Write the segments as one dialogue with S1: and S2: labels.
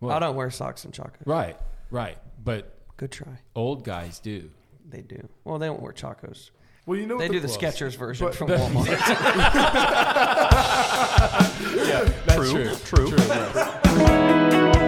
S1: I don't wear socks and chacos.
S2: Right. But
S1: Good try.
S2: old guys do.
S1: They do. Well, they don't wear chacos.
S3: Well, you know
S1: They
S3: what
S1: do the Skechers version from Walmart.
S2: Yeah, that's true. Right.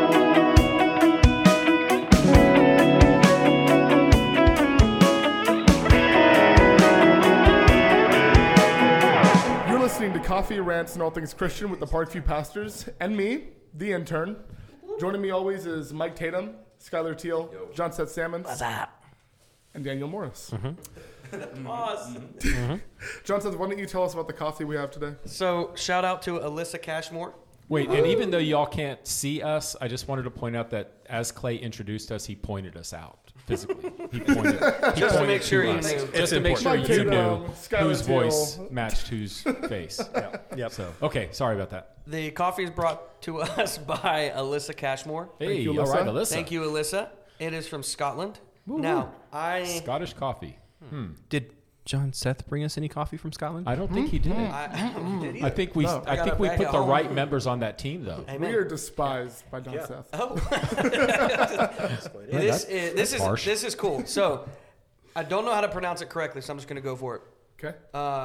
S3: You're listening to Coffee, Rants, and All Things Christian with the Parkview Pastors and me, the intern. Joining me always is Mike Tatum, Skylar Teal, John Seth Salmons, and Daniel Morris. John Seth, why don't you tell us about the coffee we have today?
S1: So, shout out to Alyssa Cashmore.
S2: Wait, and even though y'all can't see us, I just wanted to point out that as Clay introduced us, he pointed us out physically. He pointed
S1: Just to make sure you
S2: us.
S1: knew.
S2: Just to make sure
S3: Mike
S2: you
S3: Tatum,
S2: knew
S3: Skylar
S2: whose
S3: Teal.
S2: voice matched whose face.
S4: Yep.
S2: So, okay, sorry about that.
S1: The coffee is brought to us by Alyssa Cashmore.
S2: Hey,
S3: you,
S2: all right,
S3: Alyssa.
S2: Alyssa.
S1: Thank you, Alyssa. It is from Scotland. Now,
S2: Scottish coffee.
S4: Did John Seth bring us any coffee from Scotland?
S2: I don't think he did. I think we.
S3: No.
S2: I
S1: got
S2: think
S1: a
S2: we
S1: bag
S2: put
S1: at
S2: the
S1: home.
S2: right members on that team, though.
S1: Amen.
S3: We are despised by John Seth.
S1: Oh,
S2: That's
S1: this is cool. So, I don't know how to pronounce it correctly, so I'm just going to go for it.
S3: Okay.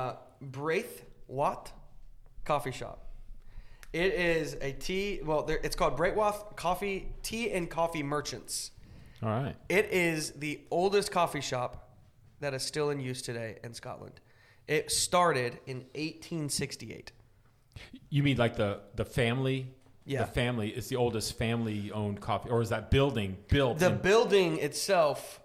S1: Braithwaite Coffee Shop. It is a tea. Well, it's called Braithwaite Coffee Tea and Coffee Merchants.
S2: All right.
S1: It is the oldest coffee shop that is still in use today in Scotland. It started in 1868.
S2: You mean like the family?
S1: Yeah.
S2: The family is the oldest family-owned coffee, or is that building built?
S1: The building itself,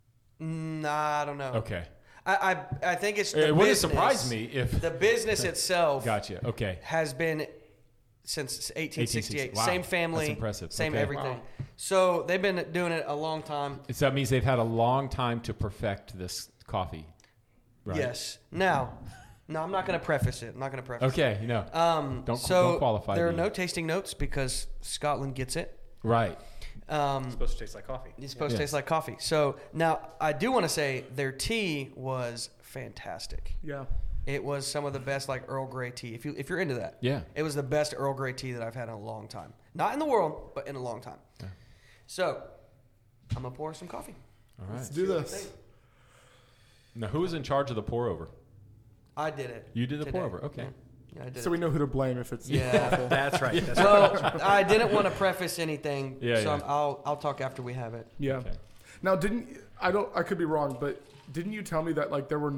S1: I don't know.
S2: Okay.
S1: I think it's the
S2: It wouldn't
S1: business.
S2: surprise me if.
S1: The business itself
S2: Gotcha. Okay.
S1: has been since 1868.
S2: Wow.
S1: Same family,
S2: That's impressive.
S1: same
S2: Okay.
S1: everything.
S3: Wow.
S1: So they've been doing it a long time.
S2: So that means they've had a long time to perfect this coffee. Right?
S1: Yes. Now, no, I'm not going to preface it. I'm not going to preface it.
S2: Okay. Don't qualify.
S1: There are
S2: me.
S1: no tasting notes because Scotland gets it.
S2: Right.
S4: It's supposed to taste like coffee.
S1: It's supposed to taste like coffee. So now I do want to say their tea was fantastic.
S3: Yeah.
S1: It was some of the best, like Earl Grey tea. If you're into that,
S2: Yeah.
S1: it was the best Earl Grey tea that I've had in a long time. Not in the world, but in a long time.
S2: Yeah.
S1: So I'm gonna pour some coffee.
S2: All
S3: Let's
S2: right.
S3: do this.
S2: Now, who was in charge of the pour over?
S1: I did it.
S2: You did the
S1: today.
S2: pour over. Okay.
S1: Yeah, I did
S3: So
S1: it.
S3: we know who to blame if it's
S1: Yeah.
S3: awful.
S4: That's right. That's
S1: Well, I didn't want to preface anything,
S2: Yeah,
S1: so
S2: yeah.
S1: I'll talk after we have it.
S3: Yeah.
S2: Okay.
S3: Now, I could be wrong, but didn't you tell me that like there were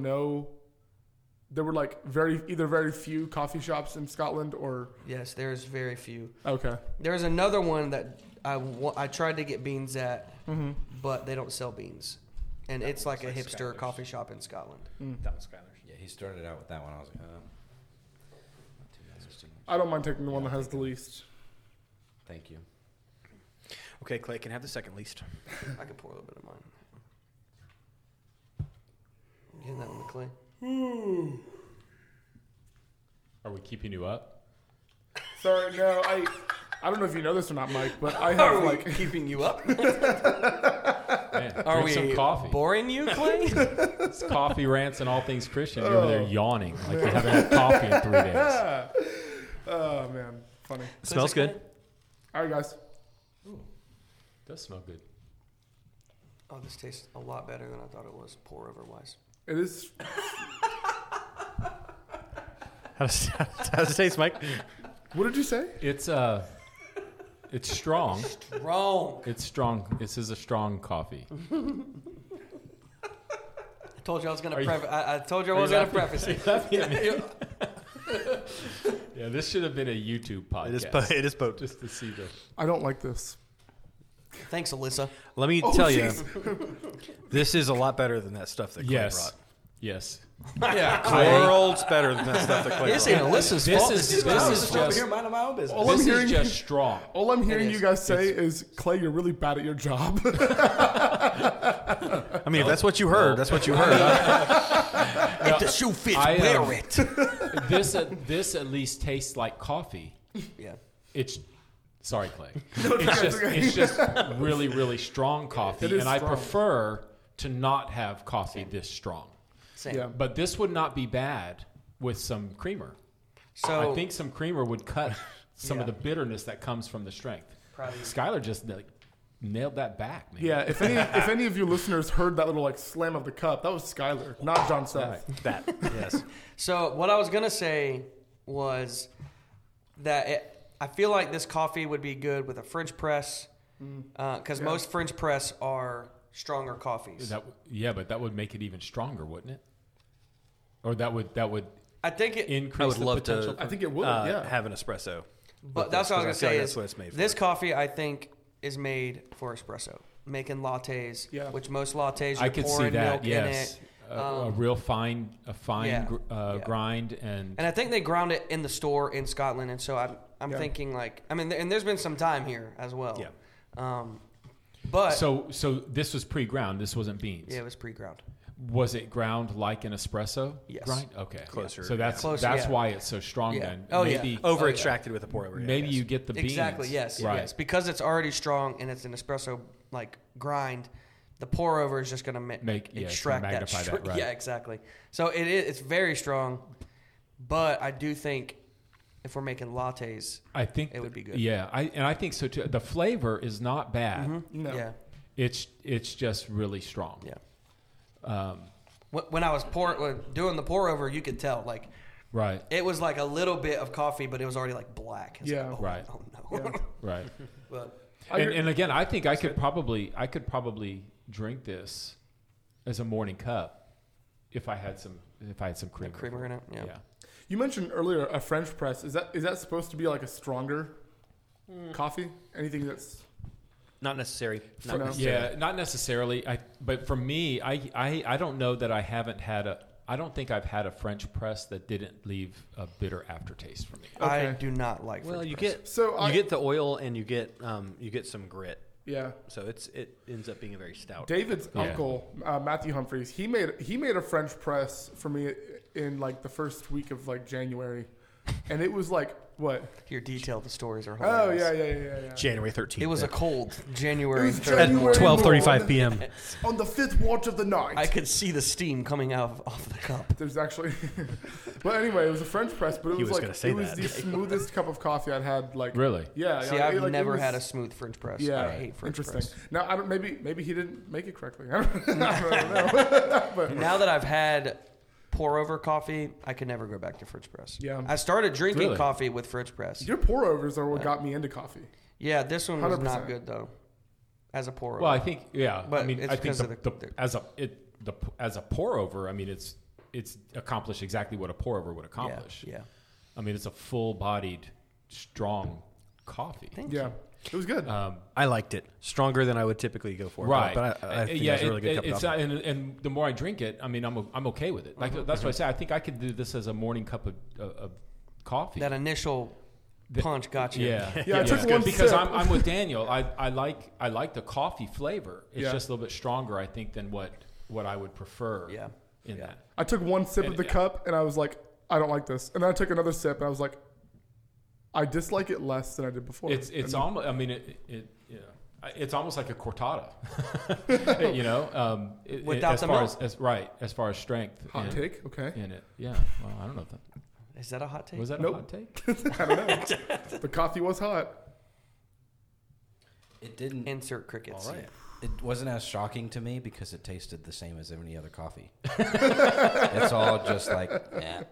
S3: like very few coffee shops in Scotland or?
S1: Yes, there's very few.
S3: Okay.
S1: There's another one that I tried to get beans at,
S3: Mm-hmm.
S1: but they don't sell beans, and it's like a
S4: like
S1: hipster
S4: Skylar's.
S1: coffee shop in Scotland.
S4: That was Skylar's.
S5: Yeah, he started out with that one. I was like, not too interesting.
S3: I don't mind taking the one that has the least.
S5: Thank you.
S4: Okay, Clay can have the second least.
S1: I could pour a little bit of mine. Getting that one to Clay.
S2: Are we keeping you up?
S3: Sorry, no, I don't know if you know this or not, Mike, but I have
S1: Are we
S3: like
S1: keeping you up?
S2: Man,
S1: Are
S2: drink
S1: we
S2: some coffee?
S1: boring you, Clay?
S2: It's coffee rants and all things Christian. You're over there yawning like you haven't had coffee in 3 days.
S3: oh man, funny.
S4: Smells good.
S3: All right, guys.
S2: Does smell good.
S1: Oh, this tastes a lot better than I thought it was. Pour over wise.
S3: It is.
S4: How does it taste, Mike?
S3: What did you say?
S2: It's strong.
S1: Wrong.
S2: It's strong. This is a strong coffee.
S1: I told you I was gonna
S2: Are you-
S1: preface. I told you I
S2: Are
S1: was
S2: you
S1: gonna
S2: laughing?
S1: preface it.
S2: Yeah, this should have been a YouTube podcast.
S4: It is potent.
S2: Just to see the.
S3: I don't like this.
S1: Thanks, Alyssa.
S4: Let me
S3: Oh,
S4: tell you,
S3: jeez.
S4: this is a lot better than that stuff that Clay
S2: Yes. Yes.
S4: brought. Worlds better than that stuff that Clay
S1: This
S4: brought.
S1: ain't Alyssa's
S2: This
S1: fault.
S2: is
S1: This
S2: just.
S5: minding my own business.
S3: All I'm
S2: This
S3: hearing
S2: is just strong.
S3: All I'm hearing
S1: It
S3: you
S1: is.
S3: guys say is, Clay, you're really bad at your job.
S4: I mean, if that's what you heard, that's what you heard.
S1: If the shoe fits, wear it.
S2: This at least tastes like coffee.
S1: Yeah.
S2: It's sorry, Clay. It's just really, really strong coffee,
S3: It is
S2: and I
S3: strong.
S2: prefer to not have coffee this strong.
S1: Same.
S3: Yeah.
S2: But this would not be bad with some creamer.
S1: So
S2: I think some creamer would cut some of
S1: Yeah.
S2: the bitterness that comes from the strength.
S1: Proud of you.
S2: Skylar just nailed that back, man.
S3: Yeah, if any of you listeners heard that little like slam of the cup, that was Skylar, not John Seth.
S5: That, yes.
S1: So what I was gonna say was that I feel like this coffee would be good with a French press, because most French press are stronger coffees.
S2: But that would make it even stronger, wouldn't it? Or that would
S1: I think it.
S2: increase
S5: I would
S2: the
S5: love
S2: potential.
S3: I think it would.
S5: have an espresso.
S1: But that's what I was
S5: Because I
S1: gonna say.
S5: feel like
S1: Is
S5: that's what it's made for.
S1: this coffee I think is made for espresso, making lattes.
S3: Yeah.
S1: Which most lattes you're
S2: I could see
S1: pouring
S2: that.
S1: milk
S2: Yes,
S1: in it.
S2: a real fine
S1: yeah.
S2: grind and
S1: And I think they ground it in the store in Scotland, and so I'm thinking like and there's been some time here as well.
S5: Yeah.
S1: But
S2: so this was pre-ground. This wasn't beans.
S1: yeah, it was pre-ground.
S2: Was it ground like an espresso
S1: Yes.
S2: grind? Okay.
S5: Closer,
S2: So that's
S1: Closer,
S2: that's
S1: yeah.
S2: why it's so strong
S1: Yeah.
S2: then.
S1: Oh, yeah.
S2: maybe,
S5: Over extracted with a pour over.
S2: Maybe you get the beans.
S1: Exactly. Yes.
S2: Right.
S1: Yes. Because it's already strong and it's an espresso like grind. The pour over is just going to extract that.
S2: magnify that, right.
S1: Yeah. Exactly. So it's very strong, but I do think if we're making lattes,
S2: I think
S1: it would be good.
S2: Yeah, I think so too. The flavor is not bad.
S3: No.
S1: Yeah.
S2: It's just really strong.
S1: Yeah. When I was doing the pour over, you could tell like
S2: Right.
S1: it was like a little bit of coffee, but it was already like black. It's
S3: Yeah.
S1: like, oh,
S2: Right.
S1: Oh no.
S3: Yeah.
S2: Right.
S1: But
S2: And again, I think I could probably drink this as a morning cup if I had some creamer.
S1: creamer in it. Yeah.
S2: Yeah.
S3: You mentioned earlier a French press. Is that supposed to be like a stronger coffee? Anything that's
S5: Not necessary.
S3: No.
S5: Not necessary.
S2: Yeah, not necessarily. But for me, I don't know that I don't think I've had a French press that didn't leave a bitter aftertaste for me.
S1: I
S3: Okay.
S1: do not like.
S5: Well,
S1: French
S5: you
S1: press.
S5: get you get the oil and you get some grit.
S3: yeah.
S5: So it ends up being a very stout.
S3: David's
S2: Yeah.
S3: uncle, Matthew Humphreys, he made a French press for me in like the first week of like January, and it was like what?
S1: Your detail, the stories are
S3: Oh
S1: hilarious.
S3: yeah.
S5: January 13th.
S1: It was a cold January.
S3: It was
S1: 3rd
S3: January
S1: morning.
S5: 12:35 p.m.
S3: On the 5th watch of the night.
S1: I could see the steam coming out off the cup.
S3: There's actually, but anyway, it was a French press, but it
S5: He
S3: was
S5: was
S3: like
S5: gonna say
S3: it was
S5: that.
S3: the smoothest cup of coffee I'd had. Like
S2: Really?
S3: yeah.
S1: See,
S3: yeah,
S1: I've
S3: like, it
S1: never
S3: was-
S1: had a smooth French press.
S3: Yeah,
S1: I hate French
S3: interesting.
S1: press.
S3: Now I don't. Maybe he didn't make it correctly. I don't know. But
S1: Now that I've had pour over coffee, I could never go back to French press.
S3: Yeah.
S1: I started drinking
S2: Really?
S1: coffee with French press.
S3: your pour overs are what got me into coffee.
S1: Yeah, this one was
S3: 100%.
S1: not good though. As a pour over.
S2: Well, I think yeah.
S1: But
S2: I mean,
S1: it's
S2: I think
S1: because of
S2: as a pour over, I mean, it's accomplished exactly what a pour over would accomplish.
S1: Yeah.
S2: I mean, it's a full-bodied, strong coffee.
S1: Thank
S3: Yeah,
S1: you.
S3: it was good.
S5: I liked it stronger than I would typically go for.
S2: Right.
S5: But I think
S2: yeah,
S5: that's a really good cup of
S2: it's
S5: coffee.
S2: and the more I drink it, I mean, I'm okay with it. Like that's what I say. I think I could do this as a morning cup of coffee.
S1: That initial punch got you.
S2: Yeah,
S3: Yeah, I took one
S2: because
S3: sip.
S2: I'm with Daniel. I like the coffee flavor. It's
S3: Yeah.
S2: just a little bit stronger, I think, than what I would prefer.
S1: Yeah.
S2: in
S1: Yeah.
S2: that.
S3: I took one sip
S2: And-
S3: of the cup and I was like, I don't like this. And then I took another sip and I was like, I dislike it less than I did before.
S2: It's
S3: And-
S2: almost. I mean, it's almost like a cortada.
S1: Without
S2: as
S1: the
S2: far
S1: milk.
S2: as far as strength.
S3: hot
S2: in,
S3: take. Okay.
S2: in it. Yeah. Well, I don't know if that
S1: Is that a hot take?
S2: was that
S3: Nope.
S2: a hot take.
S3: I don't know. The coffee was hot.
S6: It didn't.
S1: Insert crickets.
S6: All right. It wasn't as shocking to me because it tasted the same as any other coffee. It's all just like, yeah.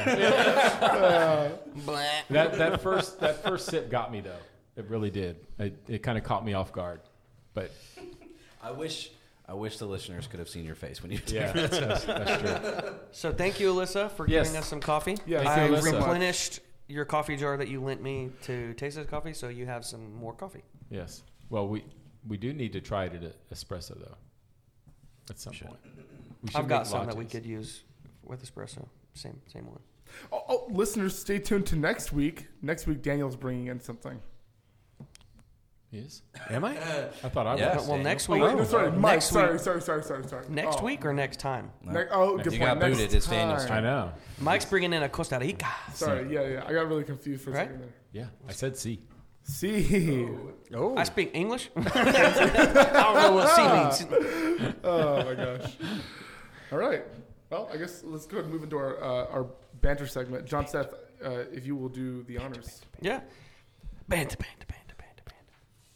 S1: Blah.
S2: That first sip got me though. It really did. It kind of caught me off guard. But
S6: I wish the listeners could have seen your face when you did.
S2: yeah, that's true.
S1: So thank you, Alyssa, for
S2: Yes.
S1: giving us some coffee.
S3: Yeah,
S2: Thank
S1: I
S2: you, Alyssa.
S1: replenished your coffee jar that you lent me to taste this coffee, so you have some more coffee.
S2: Yes. Well, we do need to try it at espresso though. At some point. We should
S1: I've got
S2: make
S1: some that we
S2: lattes.
S1: could use with espresso. Same one.
S3: Oh, listeners, stay tuned to next week. Next week, Daniel's bringing in something.
S2: Yes.
S5: Am I?
S2: I thought I
S6: Yeah.
S2: was.
S1: Well, next week.
S3: Wait, no, sorry, Mike.
S1: next
S3: Sorry,
S1: week.
S3: sorry.
S1: Next
S3: Oh.
S1: week or next time?
S3: Good
S6: You
S3: point.
S6: got
S3: Next
S6: booted. It's Daniel's
S3: time.
S2: I know.
S1: Mike's bringing in a Costa Rica.
S3: Sorry, yeah. I got really confused for a
S1: Right?
S3: second there.
S2: Yeah. I said C.
S3: See.
S5: Oh.
S1: I speak English. I don't know what C means.
S3: Oh my gosh. All right. Well, I guess let's go ahead and move into our banter segment. John Seth, if you will do the honors.
S1: Yeah. Band.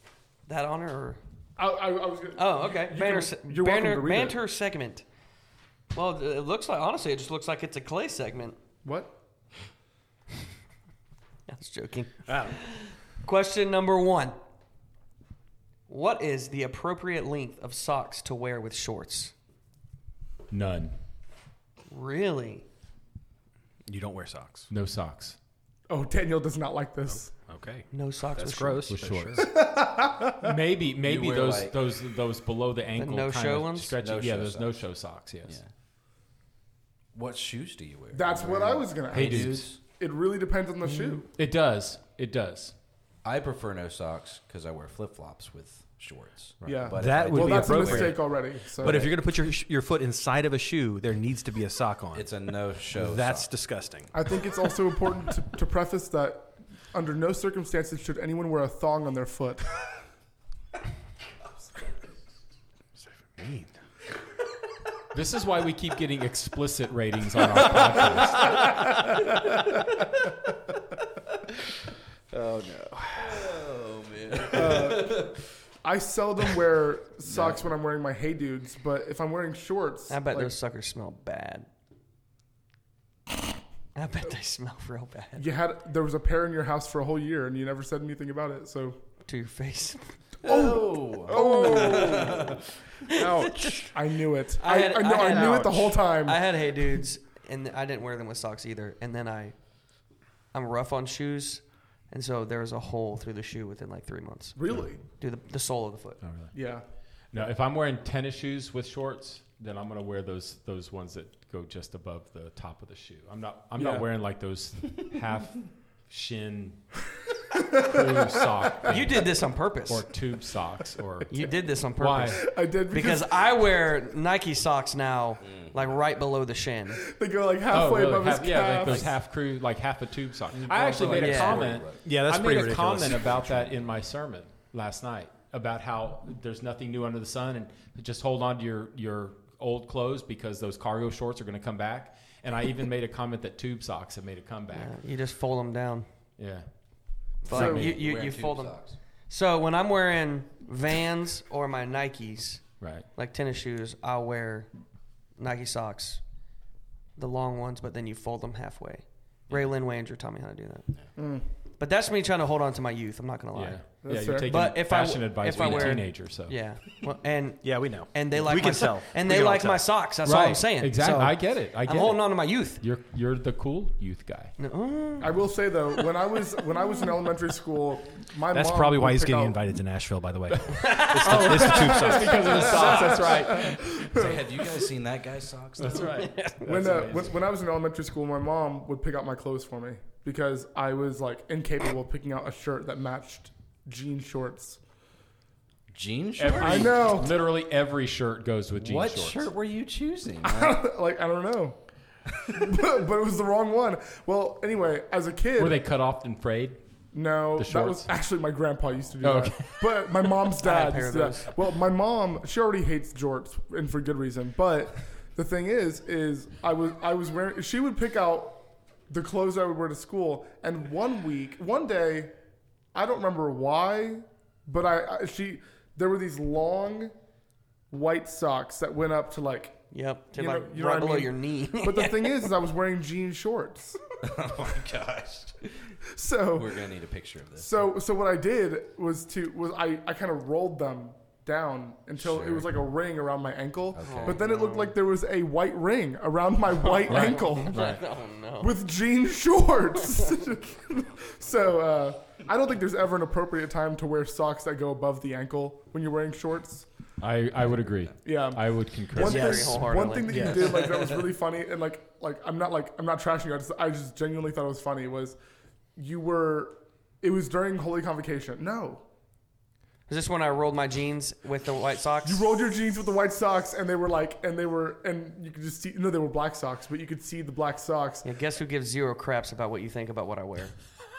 S1: that honor or?
S3: I was gonna,
S1: Oh, okay.
S3: you're welcome to read it.
S1: Banter segment. Well, it looks like, honestly, it just looks like it's a Clay segment.
S3: What?
S1: I was joking. Question number 1. What is the appropriate length of socks to wear with shorts?
S2: None.
S1: Really?
S4: You don't wear socks.
S2: No socks.
S3: Oh, Daniel does not like this.
S4: Okay.
S1: No socks
S4: That's
S1: with
S4: gross.
S2: With
S4: but
S2: shorts.
S4: sure.
S2: Maybe
S6: wear,
S2: those
S6: like-
S2: those below the ankle
S1: no-show
S2: kind of
S1: ones?
S2: stretchy.
S6: No-show
S2: Yeah, those
S6: socks.
S2: no-show socks. Yes.
S6: Yeah. What shoes do you wear?
S3: That's what I was gonna ask.
S2: Hey, dudes.
S3: It really depends on the shoe.
S2: It does. It does.
S6: I prefer no socks because I wear flip flops with shorts.
S3: Yeah.
S6: But
S4: That
S6: if I
S4: would
S6: do-
S3: Well,
S4: be
S3: that's a
S4: appropriate.
S3: mistake already. So.
S4: But if you're going to put your foot inside of a shoe, there needs to be a sock on.
S6: it's a no-show.
S4: That's
S6: sock.
S4: disgusting.
S3: I think it's also important to preface that under no circumstances should anyone wear a thong on their foot.
S4: Mean.
S2: This is why we keep getting explicit ratings on our podcast.
S4: Oh no.
S6: Oh man.
S3: I seldom wear socks when I'm wearing my Hey Dudes, but if I'm wearing shorts,
S1: I bet
S3: like,
S1: those suckers smell bad. I bet they smell real bad.
S3: there was a pair in your house for a whole year and you never said anything about it. So
S1: To your face.
S4: Ouch.
S3: I knew it.
S1: I had-
S3: I knew it the whole time.
S1: I had Hey Dudes, and I didn't wear them with socks either. And then I'm rough on shoes, and so there was a hole through the shoe within like 3 months.
S3: Really?
S1: Through the sole of the foot.
S2: Oh, really?
S3: Yeah.
S2: No, if I'm wearing tennis shoes with shorts, then I'm gonna wear those ones that go just above the top of the shoe. I'm not
S3: Yeah.
S2: wearing like those half shin crew sock
S1: You did this on purpose.
S2: or tube socks or
S1: You did this on
S2: why?
S1: purpose.
S3: I did
S1: Because I wear Nike socks now, like right below the shin.
S3: they go like halfway above his
S2: yeah, like
S3: calf.
S2: those half crew, like half a tube sock. I actually made a
S1: Yeah.
S2: comment.
S4: Yeah, that's
S2: I
S4: pretty
S2: made a
S4: ridiculous.
S2: comment about that in my sermon last night about how there's nothing new under the sun and just hold on to your old clothes because those cargo shorts are going to come back. And I even made a comment that tube socks have made a comeback.
S1: You just fold them down.
S2: Yeah.
S1: But
S3: So-
S1: you
S6: Wearing
S1: fold
S6: tube
S1: them.
S6: socks.
S1: So when I'm wearing Vans or my Nikes,
S2: Right.
S1: like tennis shoes, I'll wear Nike socks, the long ones, but then you fold them halfway. Ray Lynn Wanger taught me how to do that. But that's me trying to hold on to my youth. I'm not gonna lie.
S2: Yeah.
S3: That's
S2: Yeah,
S3: fair.
S2: you're taking
S1: But if I-
S2: fashion advice
S1: if I
S2: from a
S1: wear-
S2: teenager. So
S1: Yeah. Well, and
S4: Yeah, we know.
S1: they like
S4: we
S1: my
S4: can tell.
S1: and
S4: We
S1: they
S4: can all
S1: like
S4: tell.
S1: my socks. That's all I'm saying.
S2: Exactly.
S1: So
S2: I get it. I get
S1: I'm holding
S2: it.
S1: on to my youth.
S2: You're the cool youth guy.
S3: I will say though, when I was in elementary school, my
S4: That's
S3: mom
S4: probably why
S3: would
S4: he's
S3: pick
S4: getting
S3: out-
S4: invited to Nashville, by the way. It's the tube socks.
S2: Because of the socks. That's right.
S6: Say, have you guys seen that guy's socks?
S2: That's right.
S3: When I was in elementary school, my mom would pick out my clothes for me because I was like incapable of picking out a shirt that matched jean shorts.
S6: Jean shorts?
S2: Every,
S3: I know.
S2: Literally every shirt goes with jean
S6: What
S2: shorts.
S6: shirt were you choosing? man?
S3: Like I don't know, but it was the wrong one. Well, anyway, as a kid,
S2: Were they cut off and frayed?
S3: no,
S2: the
S3: that was
S2: shorts?
S3: actually my grandpa used to do
S2: Oh,
S3: that.
S2: okay.
S3: But my mom's
S1: I had a
S3: dad
S1: pair
S3: used
S1: of
S3: to do
S1: those.
S3: that. Well, my mom, she already hates jorts, and for good reason. But the thing is I was wearing. She would pick out the clothes I would wear to school, and one day, I don't remember why, but there were these long white socks that went up to like.
S1: Yep. To
S3: You
S1: like
S3: know- you know
S1: right
S3: what I
S1: below
S3: mean?
S1: your knee.
S3: But the thing is I was wearing jean shorts.
S6: Oh my gosh.
S3: So
S6: We're gonna need a picture of this.
S3: So what I did was I kind of rolled them down until it
S6: Sure.
S3: was like a ring around my ankle.
S6: Okay.
S3: But then it looked like there was a white ring around my white ankle
S1: Oh no.
S3: with jean shorts. So I don't think there's ever an appropriate time to wear socks that go above the ankle when you're wearing shorts.
S2: I would agree.
S3: Yeah.
S2: I would concur.
S3: One,
S1: Very
S3: thing,
S1: wholeheartedly.
S3: one thing that you did like that was really funny and like I'm not trashing you. I just genuinely thought it was funny was it was during Holy Convocation. No.
S1: Is this when I rolled my jeans with the white socks?
S3: You rolled your jeans with the white socks, and you could just see. No, they were black socks, but you could see the black socks.
S1: Yeah, guess who gives zero craps about what you think about what I wear?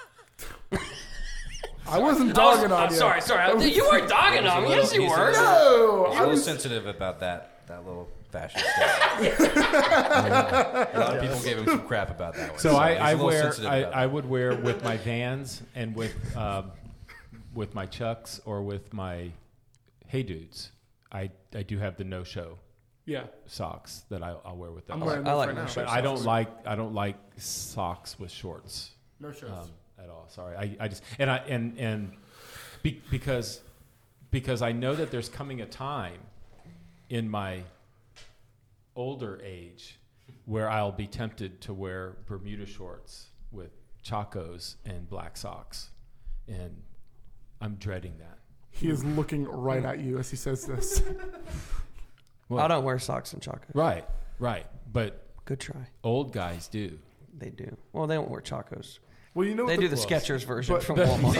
S3: I wasn't dogging on you.
S1: Sorry. You weren't dogging on me. Yes, you
S6: He's a
S1: were.
S6: little-
S3: No,
S6: He's a
S3: I
S6: little
S3: was.
S6: sensitive about that little fashion stuff. A lot of people gave him some crap about that one.
S2: So
S6: he's
S2: I
S6: a little
S2: wear
S6: sensitive about
S2: I would wear with my Vans and with with my Chucks or with my Hey Dudes, I do have the no-show
S3: Yeah.
S2: socks that I'll wear with
S3: I'm
S2: those.
S3: wearing
S1: I
S3: those
S1: like
S3: right now.
S1: no-show
S2: But I don't like socks with shorts
S3: No shows.
S2: at all. Sorry, I just because I know that there's coming a time in my older age where I'll be tempted to wear Bermuda shorts with Chacos and black socks, and I'm dreading that.
S3: He is looking right at you as he says this.
S2: Well,
S1: I don't wear socks and chocolate.
S2: Right, but
S1: Good try.
S2: old guys do.
S1: They do. Well, they don't wear Chacos.
S3: Well, you know
S1: They
S3: what
S1: do the
S2: Close.
S1: Skechers version
S3: but-
S1: from Walmart.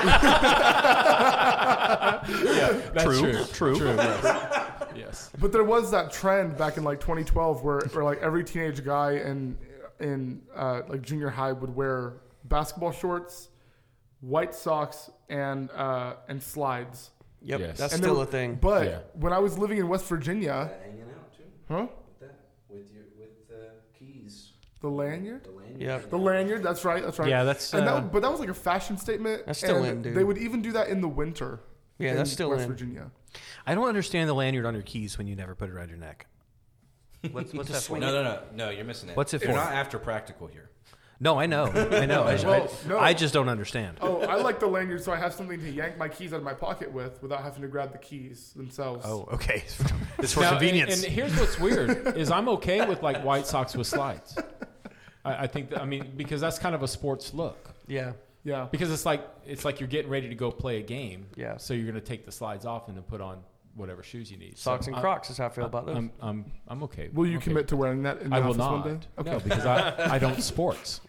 S2: Yeah, that's
S4: True.
S2: Yes.
S3: But there was that trend back in like 2012 where like every teenage guy in like junior high would wear basketball shorts, white socks, and slides.
S1: Yep,
S2: Yes.
S1: that's
S3: And
S1: still
S3: there-
S1: a thing.
S3: But
S2: Yeah.
S3: when I was living in West Virginia,
S6: Hanging out too.
S3: huh?
S6: With the keys.
S3: The lanyard,
S6: The lanyard.
S1: Yep.
S3: the lanyard. That's right.
S4: Yeah, that's.
S3: And but that was like a fashion statement.
S1: That's still
S3: and
S1: in, dude.
S3: They would even do that in the winter.
S1: Yeah,
S3: in
S1: that's still
S3: West
S1: in.
S3: Virginia.
S4: I don't understand the lanyard on your keys when you never put it around your neck. What's that for?
S1: swing
S6: No, you're missing it.
S4: What's it
S6: You're
S4: for?
S6: not after practical here.
S4: No, I know.
S3: Well, no.
S4: I just don't understand.
S3: Oh, I like the lanyard so I have something to yank my keys out of my pocket with without having to grab the keys themselves.
S4: Oh, okay. It's for
S2: Now,
S4: convenience.
S2: And here's what's weird is I'm okay with like white socks with slides. I think that, because that's kind of a sports look.
S1: Yeah.
S3: Yeah.
S2: Because it's like you're getting ready to go play a game.
S1: Yeah.
S2: So you're going to take the slides off and then put on whatever shoes you need.
S1: Socks
S2: So
S1: and Crocs is how I feel about those.
S2: I'm okay.
S3: Will you
S2: okay.
S3: commit to wearing that in the
S2: I will
S3: office
S2: not.
S3: one day? Okay.
S2: No, because I don't sports.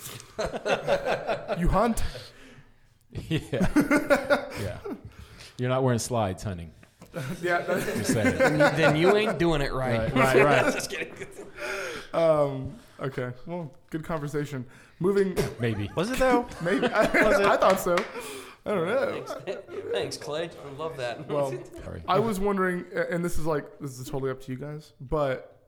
S3: You hunt?
S2: Yeah. Yeah. You're not wearing slides hunting.
S3: Yeah.
S2: Just saying.
S1: Then you ain't doing it right.
S2: Right.
S1: Just kidding.
S3: Okay. Well, good conversation. Moving.
S2: Maybe.
S4: Was it though?
S3: Maybe. I thought so. I don't know.
S1: Thanks, Clay. I love that.
S3: Well,
S2: Sorry.
S3: I was wondering, and this is totally up to you guys, but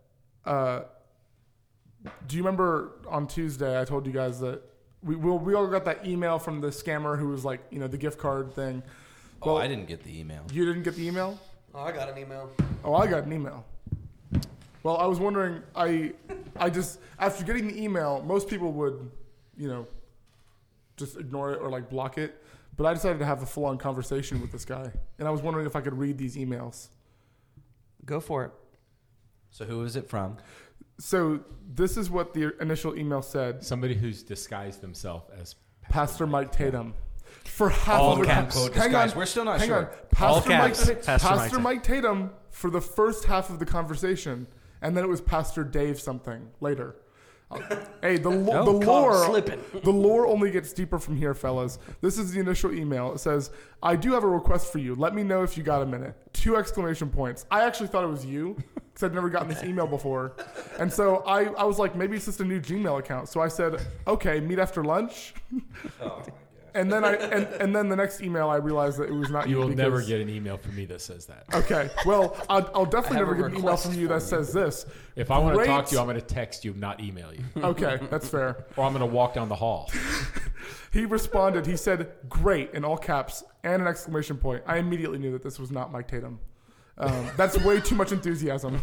S3: do you remember on Tuesday I told you guys that we all got that email from the scammer who was like, the gift card thing.
S6: Oh,
S3: Well,
S6: I didn't get the email.
S3: You didn't get the email?
S1: Oh, I got an email.
S3: Oh, I got an email. Well, I was wondering, I just, after getting the email, most people would, just ignore it or like block it. But I decided to have a full-on conversation with this guy. And I was wondering if I could read these emails.
S1: Go for it.
S6: So who is it from?
S3: So this is what the initial email said.
S2: Somebody who's disguised themselves as
S3: Pastor Mike Tatum. For half
S4: All
S3: of the
S4: caps.
S6: Quote
S3: Hang
S6: disguise.
S3: on.
S6: We're still not
S3: Hang
S6: sure.
S3: on. Pastor,
S4: All
S3: Mike,
S4: caps.
S3: Pastor,
S4: Pastor
S3: Mike Tatum for the first half of the conversation. And then it was Pastor Dave something later. Hey, the lore
S1: slipping.
S3: the lore only gets deeper from here, fellas. This is the initial email. It says, "I do have a request for you. Let me know if you got a minute." 2 exclamation points. I actually thought it was you because I'd never gotten this email before, and so I was like, maybe it's just a new Gmail account. So I said, "Okay, meet after lunch."
S6: Oh my god.
S3: And then and then the next email I realized that it was not you.
S2: You will
S3: because-
S2: never get an email from me that says that.
S3: Okay, well, I'll definitely
S1: I have
S3: never
S1: a
S3: get an email
S1: request
S3: from you that says this.
S2: If I want to
S3: Great.
S2: talk to you, I'm going to text you, not email you.
S3: Okay, that's fair.
S2: Or I'm going to walk down the hall.
S3: He responded. He said, "Great," in all caps and an exclamation point. I immediately knew that this was not Mike Tatum. That's way too much enthusiasm.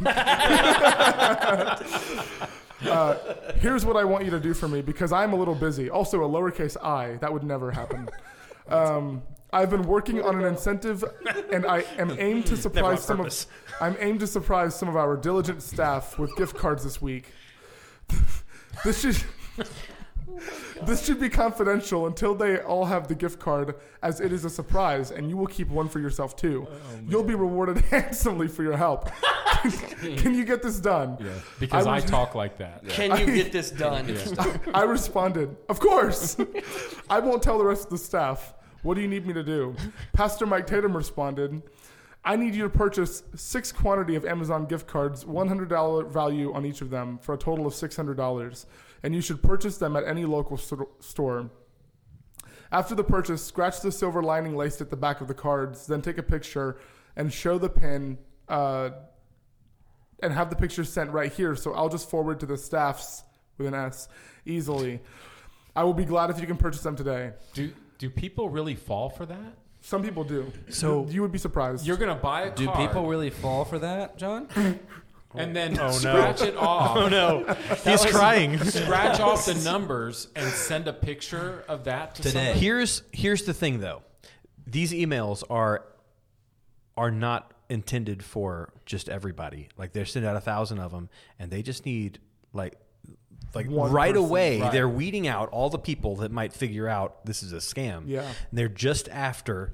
S3: Here's what I want you to do for me because I'm a little busy. Also, a lowercase I. That would never happen. I've been working on an incentive, and I am aimed to surprise some of. I'm aimed to surprise some of our diligent staff with gift cards this week. This should be confidential until they all have the gift card, as it is a surprise, and you will keep one for yourself too. You'll be rewarded handsomely for your help. Can you get this done?
S2: Yeah, because
S3: I
S2: I
S3: was-
S2: talk like that.
S1: Can you get this done?
S3: I responded, "Of course." I won't tell the rest of the staff. What do you need me to do? Pastor Mike Tatum responded, "I need you to purchase 6 quantity of Amazon gift cards, $100 value on each of them, for a total of $600. And you should purchase them at any local store. After the purchase, scratch the silver lining laced at the back of the cards, then take a picture and show the pin and have the picture sent right here. So I'll just forward to the staffs with an S easily. I will be glad if you can purchase them today."
S2: Do people really fall for that?
S3: Some people do.
S4: So-
S3: you would be surprised.
S2: You're gonna buy a
S6: Do
S2: card
S6: people really fall for that, John?
S2: and then scratch it off.
S4: Oh no, he's crying.
S2: Scratch off the numbers and send a picture of that to
S6: Today.
S2: somebody.
S4: Here's the thing though. These emails are not intended for just everybody. Like they're sending out 1,000 of them, and they just need like
S3: One
S4: right
S3: person.
S4: away.
S2: Right.
S4: They're weeding out all the people that might figure out this is a scam.
S3: Yeah.
S4: and they're just after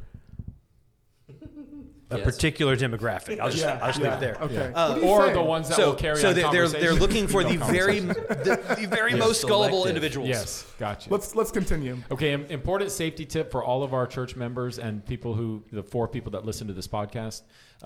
S4: a
S6: Yes.
S4: particular demographic. I'll just leave it there.
S3: Okay.
S2: Yeah.
S3: What do you
S2: Or
S3: say?
S2: the ones that will carry on
S4: they're
S2: conversation.
S4: looking for the
S2: No
S4: very
S2: conversation.
S4: the very most gullible
S6: selective.
S4: individuals.
S2: Yes, gotcha.
S3: Let's continue.
S2: Okay, important safety tip for all of our church members and the 4 people that listen to this podcast.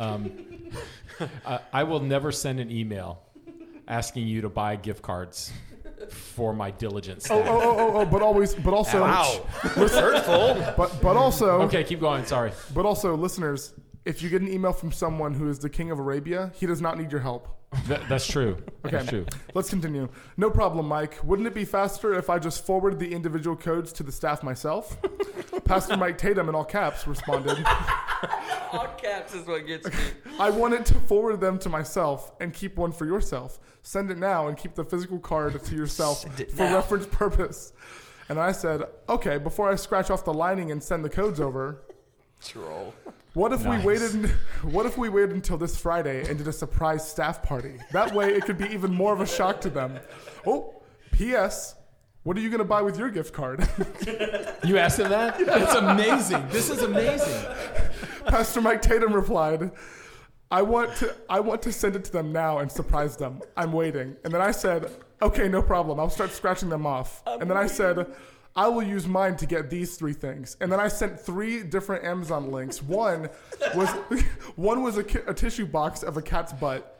S2: I will never send an email asking you to buy gift cards for my diligent staff.
S3: But also,
S4: Wow, hurtful.
S3: but also,
S2: Okay, keep going. Sorry.
S3: but also, listeners, if you get an email from someone who is the king of Arabia, he does not need your help.
S2: That's true.
S3: Okay,
S2: That's true.
S3: let's continue. No problem, Mike. Wouldn't it be faster if I just forwarded the individual codes to the staff myself? Pastor Mike Tatum, in all caps, responded,
S1: All caps is what gets me.
S3: I wanted to forward them to myself and keep one for yourself. Send it now and keep the physical card to yourself
S1: Send it
S3: for
S1: now.
S3: reference purpose. And I said, okay, before I scratch off the lining and send the codes over,
S1: Troll.
S3: what if
S2: Nice.
S3: we waited until this Friday and did a surprise staff party? That way it could be even more of a shock to them. Oh, P.S. What are you going to buy with your gift card?
S2: You asked him that? That's amazing. This is amazing.
S3: Pastor Mike Tatum replied, I want to send it to them now and surprise them. I'm waiting. And then I said, okay, no problem. I'll start scratching them off. And then I said, I will use mine to get these 3 things. And then I sent 3 different Amazon links. One was a tissue box of a cat's butt.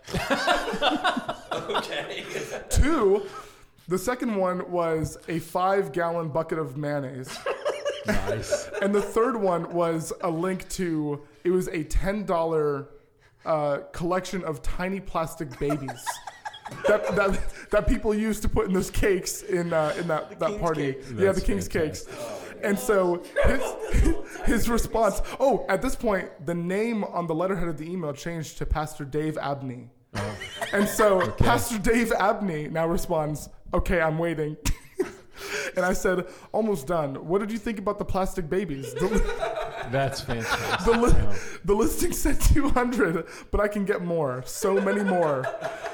S1: Okay.
S3: 2, the second one was a 5-gallon bucket of mayonnaise.
S2: Nice.
S3: And the third one was a link to, it was a $10 collection of tiny plastic babies that people use to put in those cakes in that party.
S1: cakes.
S3: Yeah, the
S2: That's
S3: King's
S2: fantastic.
S3: cakes. And so his response, at this point, the name on the letterhead of the email changed to Pastor Dave Abney. And so Pastor Dave Abney now responds, okay, I'm waiting. And I said, almost done. What did you think about the plastic babies?
S2: That's fantastic.
S3: The listing said 200, but I can get more. So many more.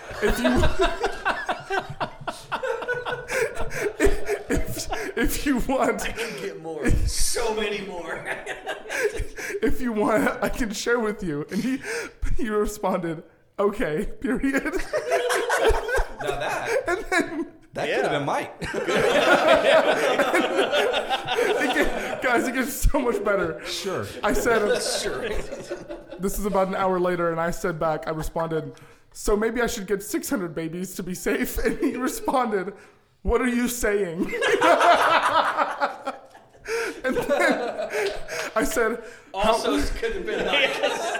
S3: If you want,
S1: I can get more. So many more.
S3: if you want, I can share with you. And he responded, okay, period.
S6: Now that
S3: And then,
S6: could have been Mike.
S3: guys, it gets so much better.
S2: Sure.
S3: I said,
S1: Sure.
S3: this is about an hour later, and I said back, I responded, so maybe I should get 600 babies to be safe. And he responded, what are you saying? And then I said,
S1: Also, it could have been nice.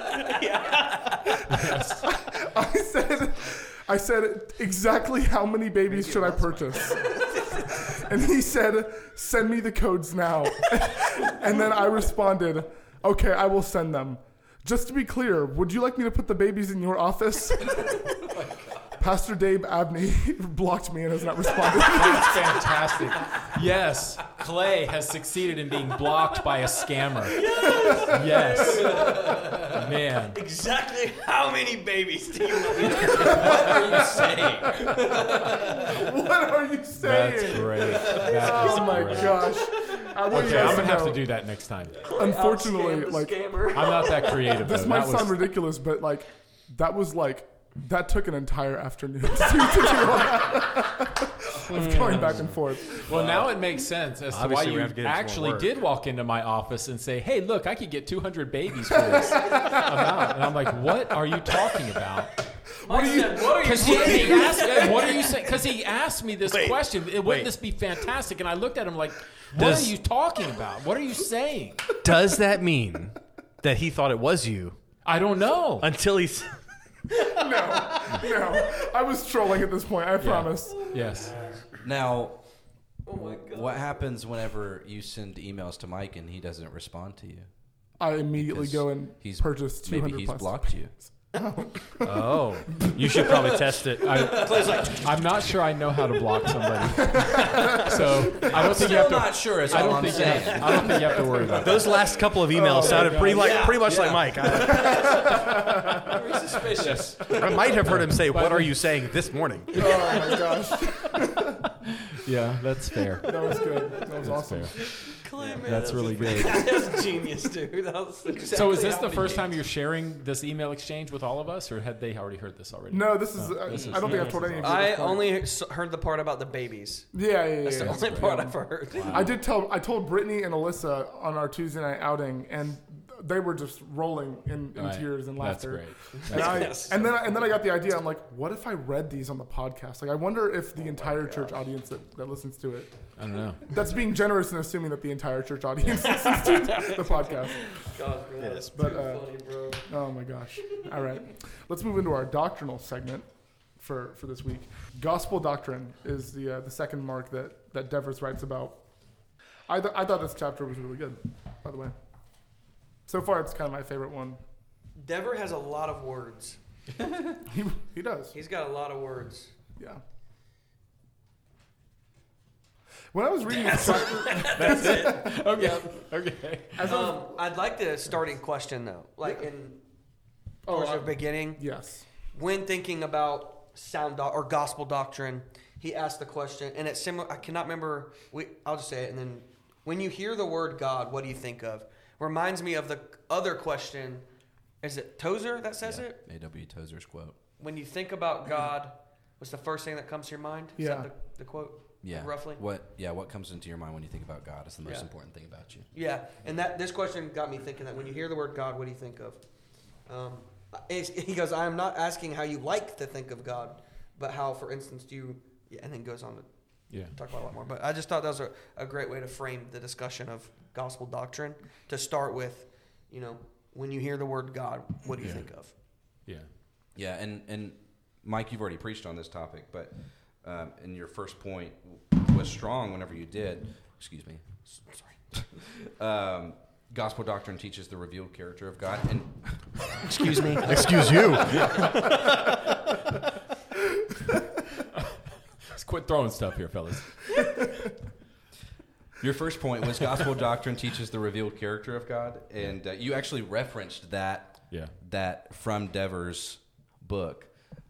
S3: I said, exactly how many babies should I purchase? And he said, send me the codes now. And then I responded, okay, I will send them. Just to be clear, would you like me to put the babies in your office? Pastor Dave Abney blocked me and has not responded.
S2: That's fantastic. Yes, Clay has succeeded in being blocked by a scammer. Yes. Man.
S1: Exactly how many babies do you want me to What are you saying?
S3: What are you saying?
S2: That's great. That is
S3: Oh my
S2: great.
S3: gosh. I want you
S2: Okay,
S3: guys
S2: I'm going to have
S3: know,
S2: to do that next time.
S3: unfortunately,
S1: Scam the
S3: like,
S1: scammer.
S2: I'm not that creative.
S3: this
S2: though.
S3: might
S2: That was-
S3: sound ridiculous, but like, that took an entire afternoon to do all that. Of going back and forth.
S2: Well, now it makes sense as to why
S4: Obviously, we
S2: you
S4: have to get into more
S2: actually
S4: work.
S2: did walk into my office and say, hey, look, I could get 200 babies for this amount. And I'm like, what are you talking about?
S1: What are you
S2: Because he asked me, what are you saying? Because he asked me this question. Wouldn't
S4: wait.
S2: this be fantastic? And I looked at him like, what are you talking about? What are you saying?
S4: Does that mean that he thought it was you
S2: I don't know.
S4: until he's...
S3: No, I was trolling at this point. I promise.
S2: Yes.
S6: Now, what happens whenever you send emails to Mike and he doesn't respond to you?
S3: I immediately go and purchase 200
S6: Maybe he's
S3: plus.
S6: blocked you.
S4: Oh, you should probably test it.
S1: Clay's like,
S2: I'm not sure I know how to block somebody. So I don't think you have to.
S6: Not sure. Is
S2: I
S6: all
S2: don't
S6: I'm
S2: think.
S6: saying.
S2: I don't think you have to worry about that.
S4: Those last couple of emails sounded pretty much like Mike.
S1: very suspicious.
S4: I might have heard him say, "What are you saying this morning?"
S3: Oh my gosh,
S2: Yeah, that's fair.
S3: that was good. That was
S2: That's
S3: awesome.
S2: fair.
S1: Clay, man,
S2: That's really good.
S1: That's genius, dude. That was exactly
S2: So is this
S1: how
S2: the
S1: we
S2: first
S1: did.
S2: time you're sharing this email exchange with all of us, or had they already heard this already?
S3: No, this is.
S2: this is-
S3: I don't think I've
S2: this
S3: told
S2: is
S3: any of you.
S1: I
S3: this part.
S1: only heard the part about the babies.
S3: Yeah.
S1: That's the only part I've heard.
S3: I told Brittany and Alyssa on our Tuesday night outing, and they were just rolling in
S2: Right.
S3: tears and
S2: That's
S3: laughter.
S2: great.
S3: And then I got the idea. I'm like, what if I read these on the podcast? Like, I wonder if the entire church audience that listens to it.
S2: I don't know.
S3: That's being generous and assuming that the entire church audience listens to the podcast.
S1: God, bro, that's
S3: But,
S1: too funny, bro.
S3: Oh my gosh! All right, let's move into our doctrinal segment for this week. Gospel doctrine is the second mark that Devers writes about. I thought this chapter was really good, by the way. So far, it's kind of my favorite one.
S1: Dever has a lot of words.
S3: He does.
S1: He's got a lot of words.
S3: Yeah. When I was reading this chapter,
S2: Okay.
S1: I'd like the starting question though, like in towards the beginning.
S3: yes.
S1: When thinking about or gospel doctrine, he asked the question, and it's similar. I cannot remember. I'll just say it, and then when you hear the word God, what do you think of? Reminds me of the other question. Is it Tozer that says it?
S6: A.W. Tozer's quote.
S1: When you think about God, what's the first thing that comes to your mind? Is
S3: Yeah.
S1: that the quote?
S6: Yeah.
S1: Roughly.
S6: What comes into your mind when you think about God is the most
S1: Yeah.
S6: important thing about you.
S1: Yeah, and this question got me thinking that when you hear the word God, what do you think of? He goes, I am not asking how you like to think of God, but how, for instance, do you... Yeah, and then goes on to talk about a lot more. But I just thought that was a great way to frame the discussion of gospel doctrine, to start with, when you hear the word God, what do you think of?
S2: Yeah.
S6: Yeah, and Mike, you've already preached on this topic, but and your first point was strong whenever you did. Excuse me. Sorry. Gospel doctrine teaches the revealed character of God. And
S1: Excuse me.
S4: Excuse you.
S2: Let's quit throwing stuff here, fellas.
S6: your first point was gospel doctrine teaches the revealed character of God, and you actually referenced that.
S2: Yeah.
S6: That from Devers' book,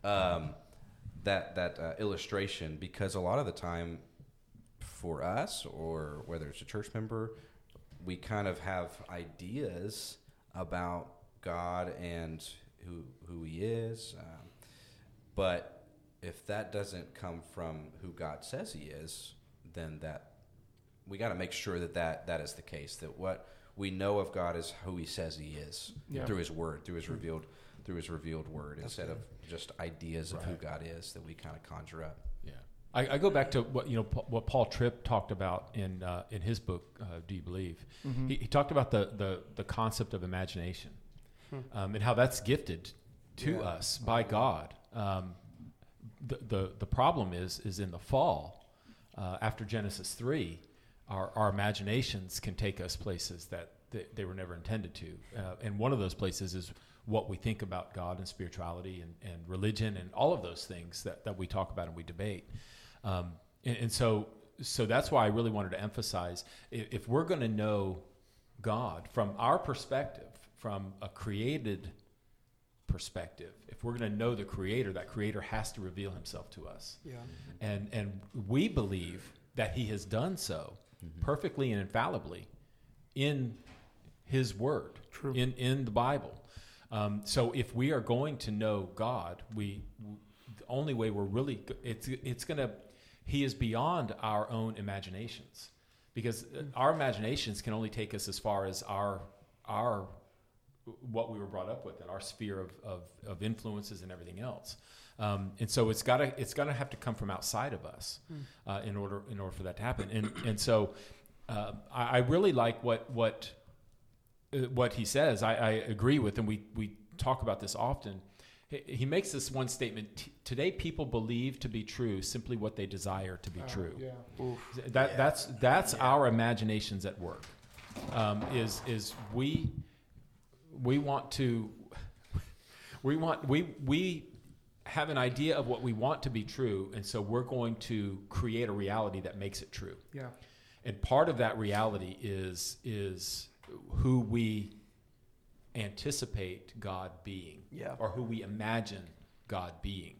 S6: that illustration, because a lot of the time, for us or whether it's a church member, we kind of have ideas about God and who He is, but if that doesn't come from who God says He is, then that we got to make sure that is the case. That what we know of God is who He says He is through His Word, through His revealed Word, instead of just ideas of who God is that we kind of conjure up.
S2: Yeah. I go back to what Paul Tripp talked about in his book, Do You Believe? Mm-hmm. He talked about the concept of imagination and how that's gifted to us by God. The problem is in the fall, after Genesis 3, our imaginations can take us places that they were never intended to. And one of those places is what we think about God and spirituality and religion and all of those things that we talk about and we debate. So that's why I really wanted to emphasize, if we're going to know God from our perspective, from a created perspective, if we're going to know the Creator, that Creator has to reveal Himself to us. Yeah. And we believe that He has done so perfectly and infallibly in His Word, in the Bible. So if we are going to know God, the only way we're really it's going to He is beyond our own imaginations, because our imaginations can only take us as far as our what we were brought up with and our sphere of influences and everything else. And so it's gotta have to come from outside of us in order for that to happen. And so I really like what he says. I agree with, and we talk about this often. He makes this one statement: today, people believe to be true simply what they desire to be true. Yeah. That's our imaginations at work. Is we we have an idea of what we want to be true, and so we're going to create a reality that makes it true.
S3: Yeah.
S2: And part of that reality is who we anticipate God being, or who we imagine God being,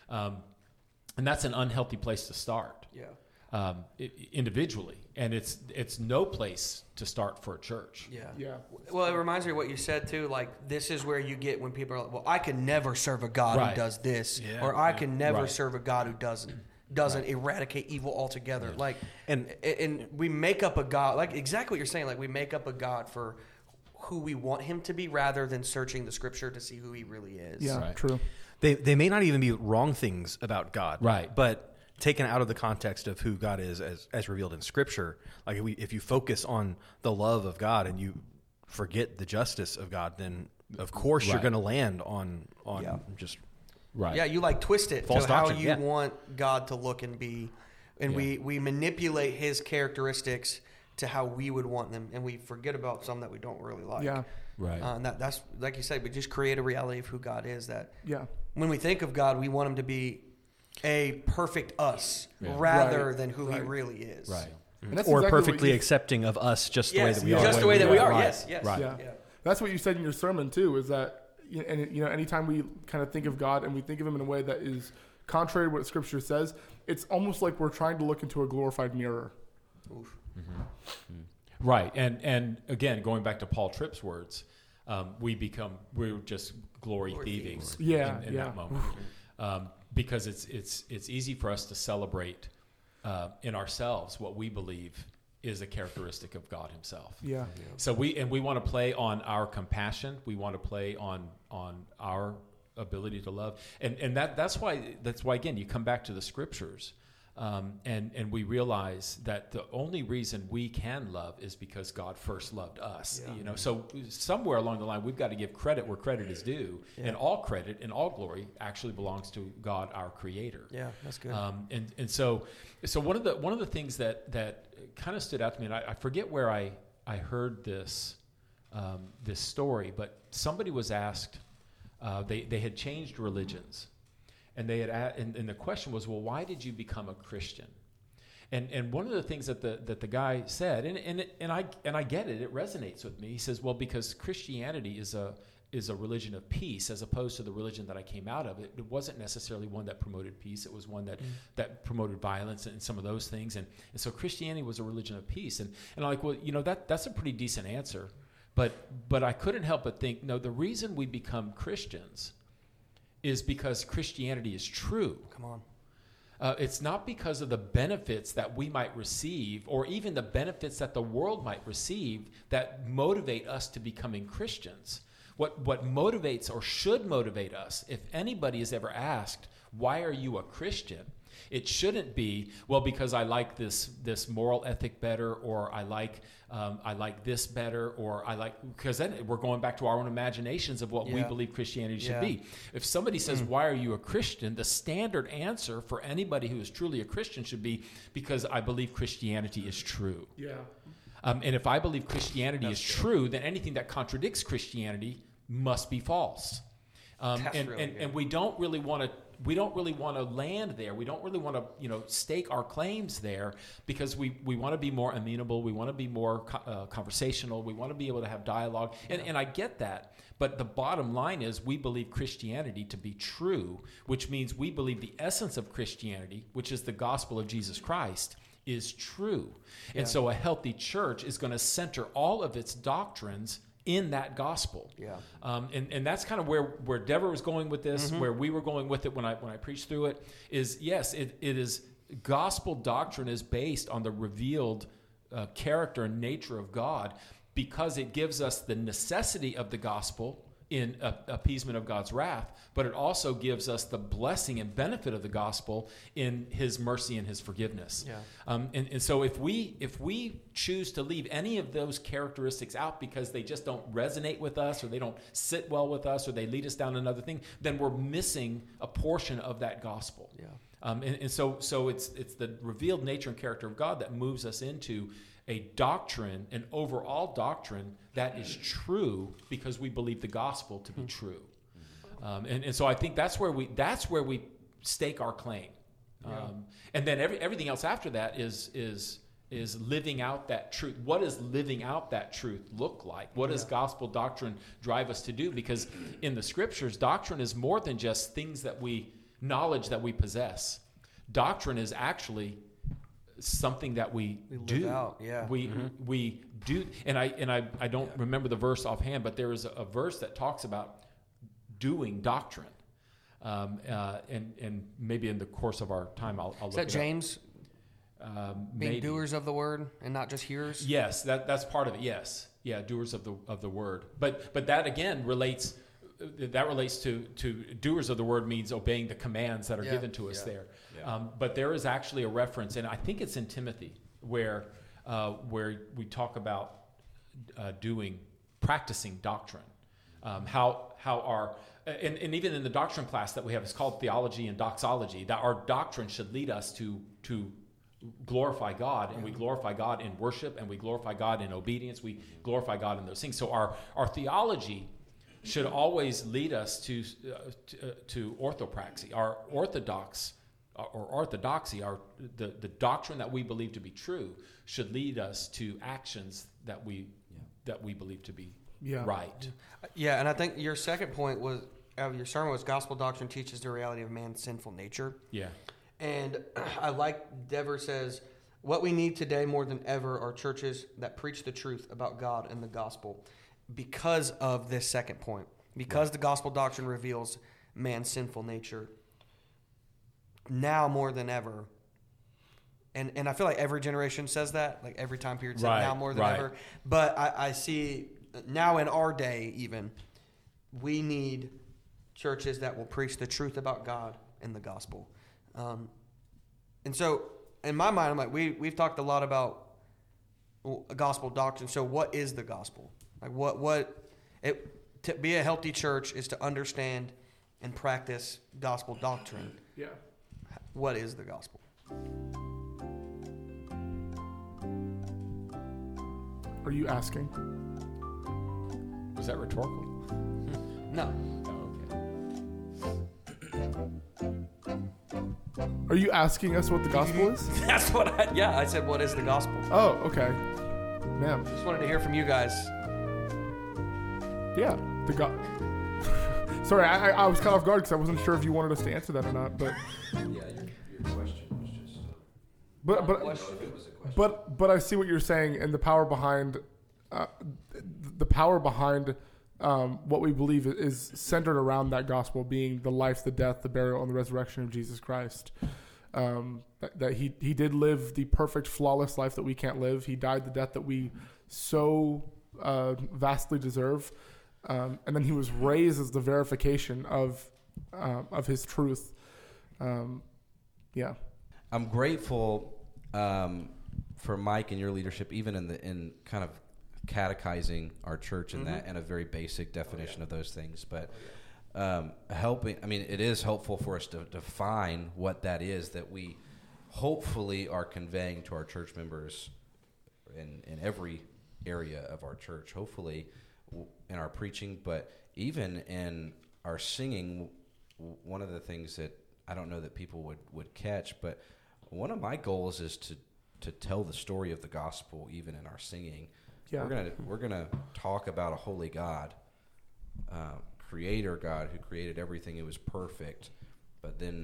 S2: and that's an unhealthy place to start. Individually, and it's no place to start for a church.
S3: Yeah.
S1: Well, it reminds me of what you said too. Like, this is where you get when people are like, "Well, I can never serve a God who does this," or "I can never serve a God who doesn't eradicate evil altogether." Like, and we make up a God, like exactly what you're saying. Like, we make up a God for who we want him to be, rather than searching the Scripture to see who he really is.
S3: Yeah, true.
S4: They may not even be wrong things about God,
S2: right?
S4: But taken out of the context of who God is as revealed in Scripture, like if you focus on the love of God and you forget the justice of God, then of course you're going to land on just
S1: Yeah, you like twist it
S4: false
S1: to
S4: doctrine,
S1: how you want God to look and be, and we manipulate his characteristics to how we would want them, and we forget about some that we don't really like.
S3: Yeah.
S2: Right.
S1: And that's like you said, we just create a reality of who God is. That
S3: Yeah.
S1: when we think of God, we want him to be a perfect us rather than who he really is.
S2: Right.
S3: And that's
S4: or
S3: exactly what
S4: perfectly
S3: you-
S4: accepting of us just the way that we are.
S1: Just the way that we are.
S2: Right.
S1: Yes.
S2: Right.
S3: Yeah. That's what you said in your sermon too, is that, and anytime we kind of think of God and we think of him in a way that is contrary to what Scripture says, it's almost like we're trying to look into a glorified mirror.
S1: Oof.
S2: Right. And again, going back to Paul Tripp's words, we're just glory thieving in that moment. Because it's easy for us to celebrate in ourselves what we believe is a characteristic of God himself.
S3: Yeah.
S2: So we want to play on our compassion. We want to play on our ability to love. And that's why again, you come back to the Scriptures. And we realize that the only reason we can love is because God first loved us. So somewhere along the line, we've got to give credit where credit is due, and all credit and all glory actually belongs to God, our Creator.
S1: Yeah, that's good.
S2: And so one of the things that kind of stood out to me, and I forget where I heard this story, but somebody was asked, they had changed religions. And they had, and the question was, well, why did you become a Christian? And one of the things that the guy said, and I get it, it resonates with me. He says, well, because Christianity is a religion of peace, as opposed to the religion that I came out of. It wasn't necessarily one that promoted peace. It was one that promoted violence and some of those things. And so Christianity was a religion of peace. And I'm like, well, that's a pretty decent answer. But I couldn't help but think, no, the reason we become Christians is because Christianity is true.
S1: Come on.
S2: It's not because of the benefits that we might receive, or even the benefits that the world might receive, that motivate us to becoming Christians. What motivates or should motivate us, if anybody is ever asked, why are you a Christian? It shouldn't be, well, because I like this moral ethic better, or I like this better, or because then we're going back to our own imaginations of what we believe Christianity should be. If somebody says, why are you a Christian? The standard answer for anybody who is truly a Christian should be, because I believe Christianity is true.
S3: Yeah.
S2: And if I believe Christianity is true, then anything that contradicts Christianity must be false. And we don't really want to land there. We don't really want to stake our claims there, because we want to be more amenable. We want to be more conversational. We want to be able to have dialogue. And I get that. But the bottom line is, we believe Christianity to be true, which means we believe the essence of Christianity, which is the gospel of Jesus Christ, is true. And so a healthy church is going to center all of its doctrines in that gospel. And that's kind of where Deborah was going with this, where we were going with it when I preached through it, is yes, it is, gospel doctrine is based on the revealed character and nature of God, because it gives us the necessity of the gospel in appeasement of God's wrath, but it also gives us the blessing and benefit of the gospel in his mercy and his forgiveness. And so if we choose to leave any of those characteristics out because they just don't resonate with us, or they don't sit well with us, or they lead us down another thing, then we're missing a portion of that gospel. So it's the revealed nature and character of God that moves us into a doctrine, an overall doctrine that is true because we believe the gospel to be true. And so I think that's where we stake our claim. And then everything else after that is living out that truth. What does living out that truth look like? What does gospel doctrine drive us to do? Because in the scriptures, doctrine is more than just knowledge that we possess. Doctrine is actually something that we do.
S1: Live out, yeah.
S2: We do, and I don't remember the verse offhand, but there is a verse that talks about doing doctrine. And maybe in the course of our time, I'll look
S1: Is that
S2: it
S1: James?
S2: up.
S1: Being
S2: Maybe.
S1: doers of the word and not just hearers?
S2: Yes, that's part of it. Yes, yeah, doers of the word. But that again relates. That relates to doers of the word means obeying the commands that are given to us there. Yeah. But there is actually a reference, and I think it's in Timothy, where we talk about practicing doctrine. How our and even in the doctrine class that we have, it's called theology and doxology. That our doctrine should lead us to glorify God, and we glorify God in worship, and we glorify God in obedience. We glorify God in those things. So our theology should always lead us to orthopraxy. Our orthodoxy, the doctrine that we believe to be true, should lead us to actions that we believe to be right.
S1: Yeah, and I think your second point was your sermon was gospel doctrine teaches the reality of man's sinful nature.
S2: Yeah.
S1: And I like Dever says, what we need today more than ever are churches that preach the truth about God and the gospel because of this second point. Because the gospel doctrine reveals man's sinful nature now more than ever. And I feel like every generation says that, like every time period says now more than ever. But I see now in our day even, we need churches that will preach the truth about God and the gospel. And so in my mind, I'm like, we've talked a lot about gospel doctrine. So what is the gospel? Like to be a healthy church is to understand and practice gospel doctrine.
S3: Yeah.
S1: What is the gospel?
S3: Are you asking?
S2: Was that rhetorical?
S1: No.
S3: Are you asking us what the gospel is?
S1: That's what I said, what is the gospel?
S3: Oh, okay. Man.
S1: Just wanted to hear from you guys.
S3: Yeah. Sorry, I was caught off guard because I wasn't sure if you wanted us to answer that or not. But
S6: Yeah, your question was just.
S3: But I see what you're saying, and the power behind what we believe is centered around that gospel being the life, the death, the burial, and the resurrection of Jesus Christ. That he did live the perfect, flawless life that we can't live. He died the death that we so vastly deserve. And then he was raised as the verification of his truth. Yeah.
S6: I'm grateful for Mike and your leadership, even in kind of catechizing our church in that, and a very basic definition of those things. But helping, I mean, it is helpful for us to define what that is that we hopefully are conveying to our church members in every area of our church, hopefully in our preaching, but even in our singing. One of the things that I don't know that people would catch, but one of my goals is to tell the story of the gospel even in our singing.
S3: Yeah.
S6: We're gonna talk about a holy God, creator God who created everything. It was perfect, but then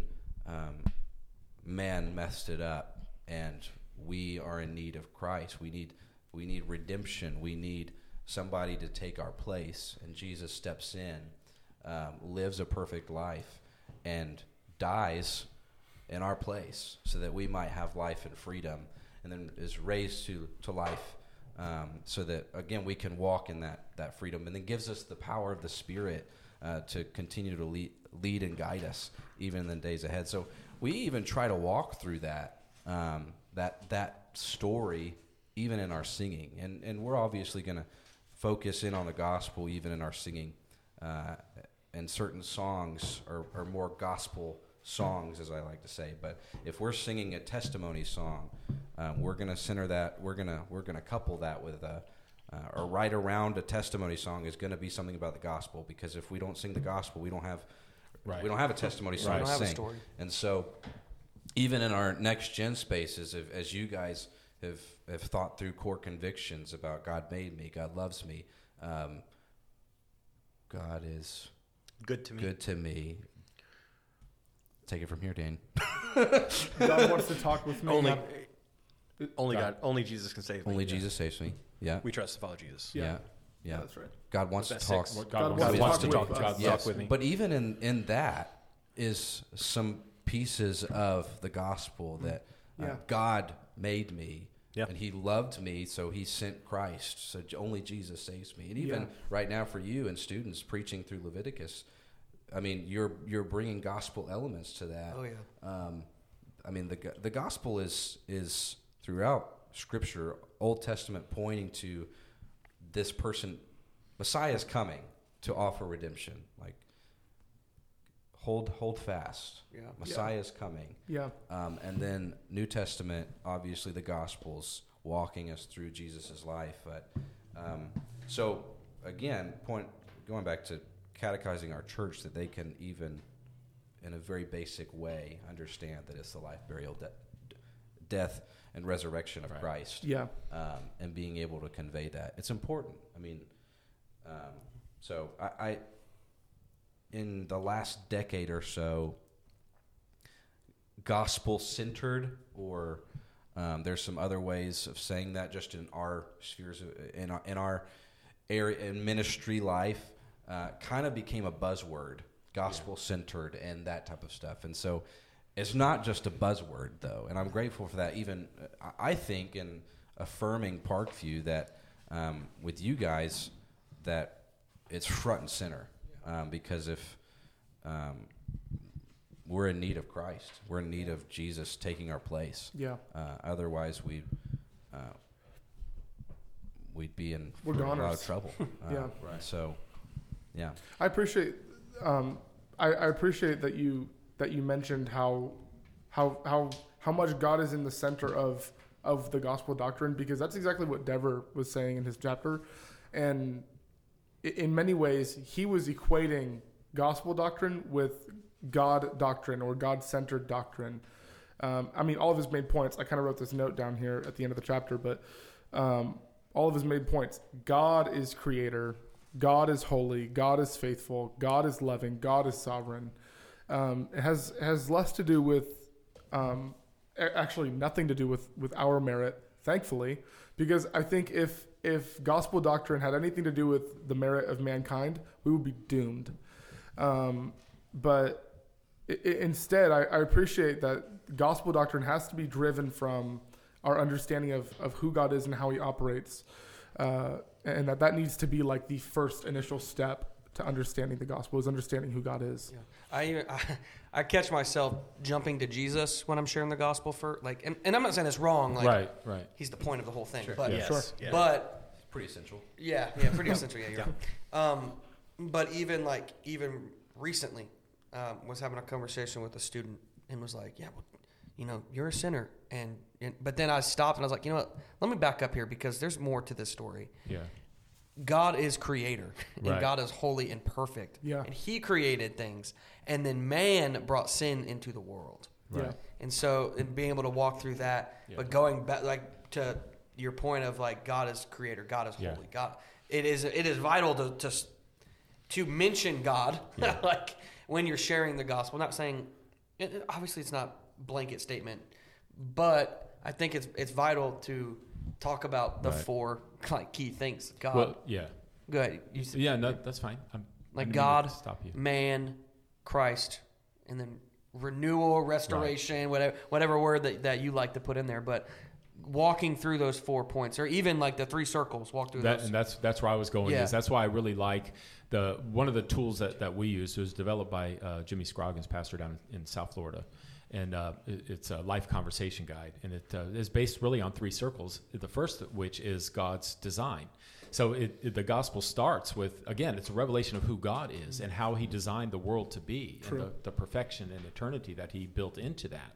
S6: man messed it up, and we are in need of Christ. We need redemption. We need somebody to take our place, and Jesus steps in, lives a perfect life, and dies in our place so that we might have life and freedom, and then is raised to life, so that, again, we can walk in that freedom, and then gives us the power of the Spirit to continue to lead and guide us even in the days ahead. So we even try to walk through that story even in our singing, and we're obviously going to focus in on the gospel even in our singing, and certain songs are more gospel songs, as I like to say. But if we're singing a testimony song, we're going to center that. We're going to couple that with or right around a testimony song is going to be something about the gospel, because if we don't sing the gospel, we don't have a testimony song to sing. Story. And so even in our next gen spaces, as you guys have thought through core convictions about God made me, God loves me, God is
S4: good to me.
S6: Take it from here, Dan.
S3: God wants to talk with me.
S4: Only Jesus can save me.
S6: Only Jesus saves me. Yeah.
S4: We trust to follow Jesus.
S6: Yeah.
S3: That's right.
S6: God wants to talk.
S3: God wants to talk
S6: with me. But even in that is some pieces of the gospel that God made me. Yeah. And he loved me, so he sent Christ. So only Jesus saves me. And even right now for you and students preaching through Leviticus, I mean, you're bringing gospel elements to that.
S1: Oh yeah.
S6: I mean, the gospel is throughout Scripture, Old Testament, pointing to this person. Messiah is coming to offer redemption. Like, hold fast. Yeah. Messiah is coming.
S3: Yeah.
S6: And then New Testament, obviously the Gospels, walking us through Jesus' life. But so again, going back to catechizing our church, that they can even, in a very basic way, understand that it's the life, burial, death, and resurrection of Christ.
S3: Yeah.
S6: And being able to convey that. It's important. I mean, so I in the last decade or so, gospel-centered, or there's some other ways of saying that just in our spheres, in our area, in ministry life, kind of became a buzzword, gospel-centered and that type of stuff. And so it's not just a buzzword, though, and I'm grateful for that. Even I think in affirming Parkview that with you guys that it's front and center, because if we're in need of Christ, we're in need of Jesus taking our place. Yeah. Otherwise, we'd be in a lot of trouble.
S3: Yeah.
S6: Right. So, yeah.
S3: I appreciate I appreciate that you mentioned how much God is in the center of the gospel doctrine, because that's exactly what Dever was saying in his chapter. And in many ways, he was equating gospel doctrine with God doctrine or God-centered doctrine. I mean, all of his main points, I kind of wrote this note down here at the end of the chapter, but all of his main points: God is creator, God is holy, God is faithful, God is loving, God is sovereign. It has less to do with, actually nothing to do with our merit, thankfully, because I think if gospel doctrine had anything to do with the merit of mankind, we would be doomed. But instead, I appreciate that gospel doctrine has to be driven from our understanding of who God is and how he operates, and that needs to be like the first initial step to understanding the gospel, is understanding who God is.
S1: Yeah. I catch myself jumping to Jesus when I'm sharing the gospel and I'm not saying it's wrong. Like, right. He's the point of the whole thing.
S6: Sure.
S1: But,
S6: yes.
S1: Yeah. But
S6: it's pretty essential.
S1: Yeah, pretty essential. Yeah, you're right. But even recently, was having a conversation with a student and was like, "Yeah, well, you're a sinner," but then I stopped and I was like, you know what? Let me back up here, because there's more to this story. Yeah. God is creator, and God is holy and perfect. Yeah. And he created things, and then man brought sin into the world. Right. And so being able to walk through that, but going back to your point of God is creator, God is holy. God, it is vital to mention God when you're sharing the gospel. Not saying obviously it's not blanket statement, but I think it's vital to talk about the four key things. God.
S2: Well, yeah.
S1: Go ahead.
S2: No, that's fine.
S1: God, man, Christ, and then renewal, restoration, whatever word that you like to put in there. But walking through those 4 points, or even the 3 circles, walk through those.
S2: And that's where I was going. Yeah. That's why I really like one of the tools that we use. It was developed by Jimmy Scroggins, pastor down in South Florida. And it's a life conversation guide, and it is based really on 3 circles. The first of which is God's design. So the gospel starts with, again, it's a revelation of who God is and how he designed the world to be, and the perfection and eternity that he built into that.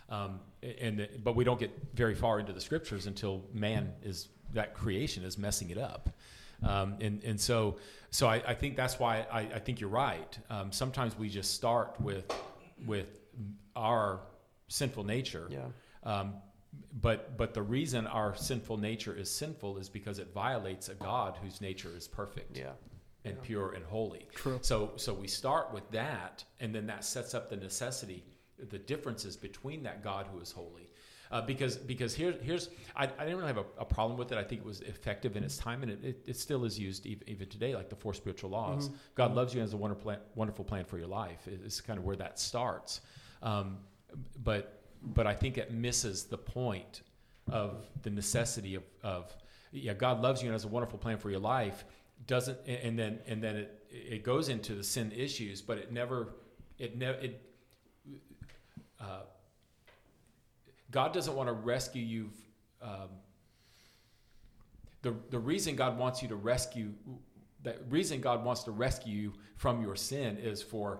S2: But we don't get very far into the scriptures until that creation is messing it up. So I think that's why I think you're right. Sometimes we just start with our sinful nature.
S1: Yeah.
S2: But the reason our sinful nature is sinful is because it violates a God whose nature is perfect.
S1: Yeah.
S2: And pure and holy.
S3: True.
S2: So we start with that, and then that sets up the necessity, the differences between that God who is holy. Because here's I didn't really have a problem with it. I think it was effective in its time, and it still is used even today, like the 4 spiritual laws. Mm-hmm. God loves you and has a wonderful plan for your life. It's kind of where that starts. But I think it misses the point of the necessity of God loves you and has a wonderful plan for your life. Doesn't and then it goes into the sin issues, but God doesn't want to rescue you. The reason God wants you to rescue, the reason God wants to rescue you from your sin is for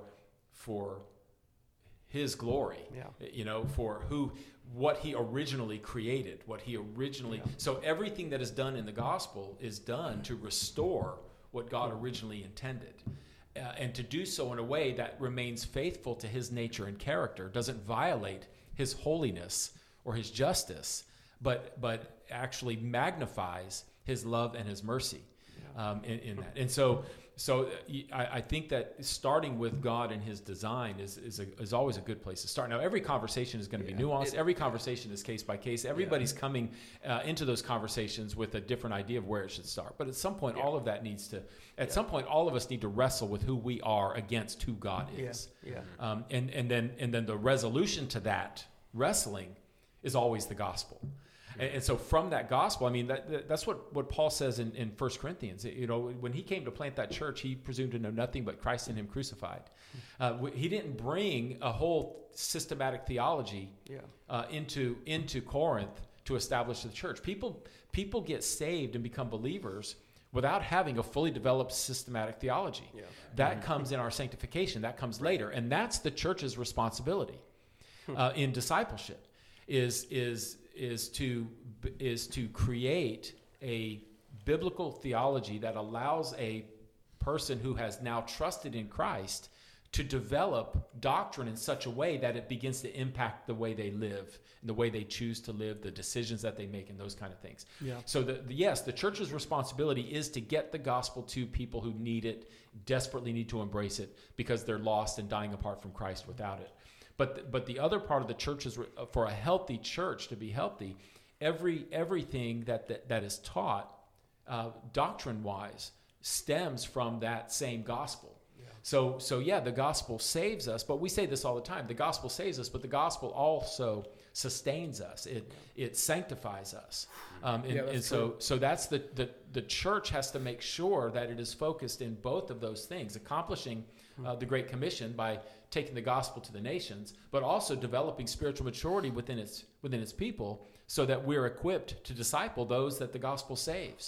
S2: His glory.
S1: Yeah.
S2: For what He originally created, So everything that is done in the gospel is done to restore what God originally intended. And to do so in a way that remains faithful to His nature and character, doesn't violate His holiness or His justice, but actually magnifies His love and His mercy in that. And so I think that starting with God and His design is always a good place to start. Now, every conversation is going to be nuanced. Every conversation is case by case. Everybody's coming into those conversations with a different idea of where it should start. But at some point, all of that needs to. At some point, all of us need to wrestle with who we are against who God is.
S1: Yeah.
S2: And then the resolution to that wrestling is always the gospel. And so from that gospel, I mean, that's what Paul says in 1 Corinthians. When he came to plant that church, he presumed to know nothing but Christ and Him crucified. He didn't bring a whole systematic theology into Corinth to establish the church. People get saved and become believers without having a fully developed systematic theology. Yeah. That comes in our sanctification. That comes later. And that's the church's responsibility in discipleship is to create a biblical theology that allows a person who has now trusted in Christ to develop doctrine in such a way that it begins to impact the way they live, and the way they choose to live, the decisions that they make, and those kind of things. Yeah. So the church's responsibility is to get the gospel to people who need it, desperately need to embrace it, because they're lost and dying apart from Christ without it. But the other part of the church is, for a healthy church to be healthy, everything that is taught doctrine-wise stems from that same gospel. Yeah. So the gospel saves us, but we say this all the time. The gospel saves us, but the gospel also sustains us. It sanctifies us. So that's the church has to make sure that it is focused in both of those things, accomplishing the Great Commission by taking the gospel to the nations, but also developing spiritual maturity within its people, so that we're equipped to disciple those that the gospel saves.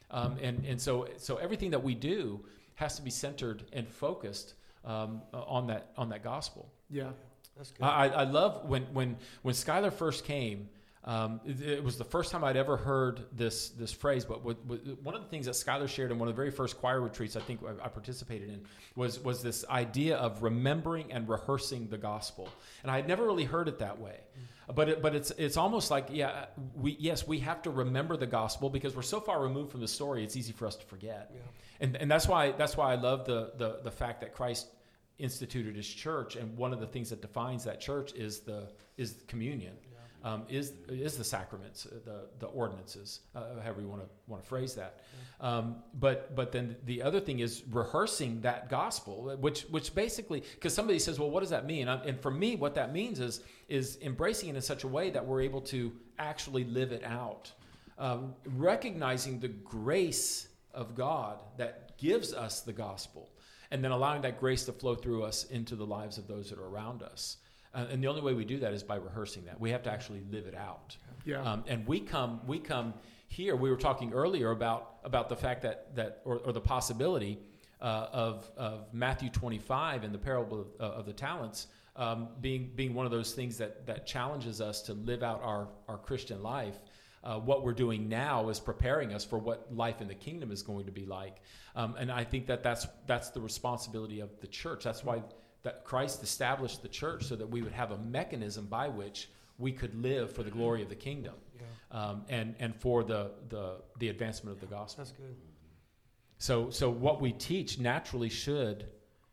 S2: So everything that we do has to be centered and focused on that gospel.
S3: Yeah,
S1: that's good.
S2: I love when Skylar first came. It was the first time I'd ever heard this phrase, but one of the things that Skylar shared in one of the very first choir retreats I think I participated in was this idea of remembering and rehearsing the gospel. And I had never really heard it that way. But it's almost like, we have to remember the gospel, because we're so far removed from the story, it's easy for us to forget. Yeah. And that's why I love the fact that Christ instituted His church, and one of the things that defines that church is communion. Is the sacraments, the ordinances, however you want to phrase that. But then the other thing is rehearsing that gospel, which basically, because somebody says, well, what does that mean? And for me, what that means is embracing it in such a way that we're able to actually live it out, recognizing the grace of God that gives us the gospel, and then allowing that grace to flow through us into the lives of those that are around us. And the only way we do that is by rehearsing that. We have to actually live it out. Yeah. And we come here. We were talking earlier about the fact that the possibility of Matthew 25 and the parable of the talents being one of those things that challenges us to live out our Christian life. What we're doing now is preparing us for what life in the kingdom is going to be like. And I think that's the responsibility of the church. That's why that Christ established the church, so that we would have a mechanism by which we could live for the glory of the kingdom, and for the advancement of the gospel.
S1: That's good.
S2: So what we teach naturally should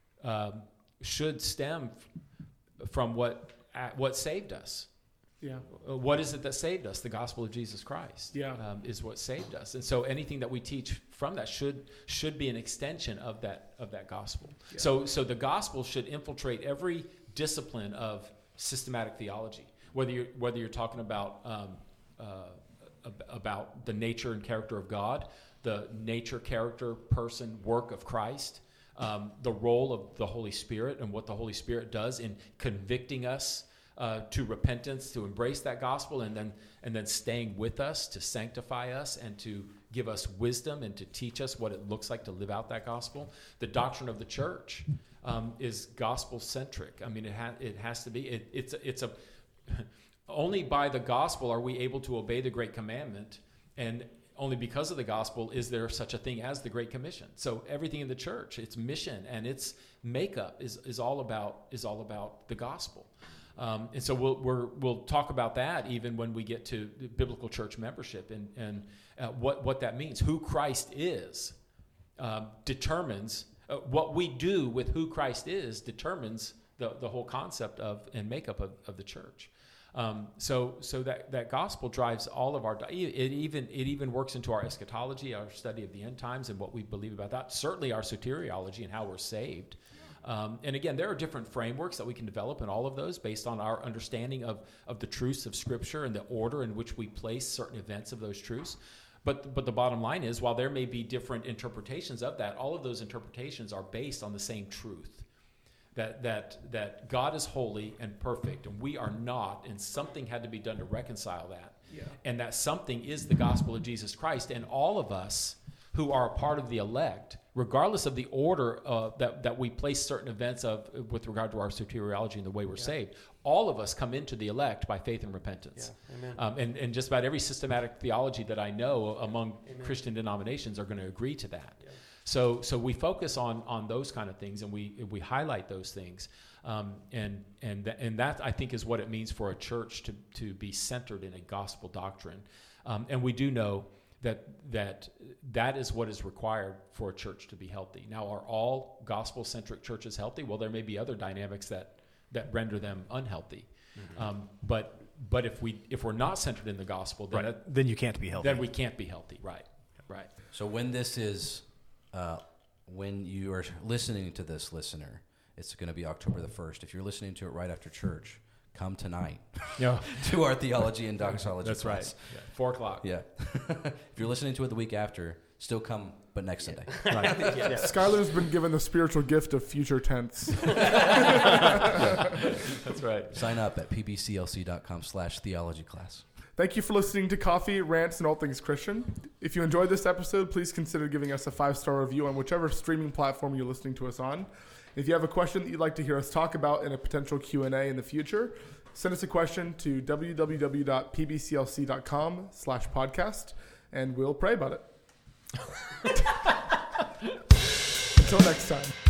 S2: stem from what saved us.
S3: Yeah.
S2: What is it that saved us? The gospel of Jesus Christ is what saved us. And so anything that we teach from that should be an extension of that gospel. Yeah. So the gospel should infiltrate every discipline of systematic theology. Whether you're talking about the nature and character of God, the nature, character, person, work of Christ, the role of the Holy Spirit and what the Holy Spirit does in convicting us to repentance, to embrace that gospel, and then staying with us to sanctify us and to give us wisdom and to teach us what it looks like to live out that gospel. The doctrine of the church is gospel centric. I mean, it has to be. It's only by the gospel are we able to obey the Great Commandment, and only because of the gospel is there such a thing as the Great Commission. So everything in the church, its mission and its makeup is all about the gospel. And so we'll talk about that even when we get to biblical church membership and what that means. Who Christ is determines what we do with who Christ is determines the whole concept of and makeup of the church. So that gospel drives all of our. It even works into our eschatology, our study of the end times, and what we believe about that. Certainly our soteriology and how we're saved. And again, there are different frameworks that we can develop in all of those based on our understanding of the truths of Scripture and the order in which we place certain events of those truths. But the bottom line is, while there may be different interpretations of that, all of those interpretations are based on the same truth. That God is holy and perfect, and we are not, and something had to be done to reconcile that. Yeah. And that something is the gospel of Jesus Christ, and all of us who are a part of the elect, regardless of the order that we place certain events of with regard to our soteriology and the way we're saved, all of us come into the elect by faith and repentance. Yeah. Amen. And just about every systematic theology that I know among Christian denominations are going to agree to that. Yeah. So we focus on those kind of things, and we highlight those things, and that I think is what it means for a church to be centered in a gospel doctrine, and we do know that is what is required for a church to be healthy. Now, are all gospel-centric churches healthy? Well, there may be other dynamics that render them unhealthy, but if we're not centered in the gospel,
S4: then you can't be healthy.
S2: Then we can't be healthy, right?
S6: So when this is. When you are listening to this, listener, it's going to be October the 1st. If you're listening to it right after church, come tonight to our theology and doxology
S2: That's
S6: class.
S2: Right. 4:00.
S6: Yeah. If you're listening to it the week after, still come, but next Sunday.
S3: Right. Skylar's been given the spiritual gift of future tense.
S2: That's right.
S6: Sign up at pbclc.com/theology class.
S3: Thank you for listening to Coffee, Rants, and All Things Christian. If you enjoyed this episode, please consider giving us a 5-star review on whichever streaming platform you're listening to us on. If you have a question that you'd like to hear us talk about in a potential Q&A in the future, send us a question to www.pbclc.com/podcast, and we'll pray about it. Until next time.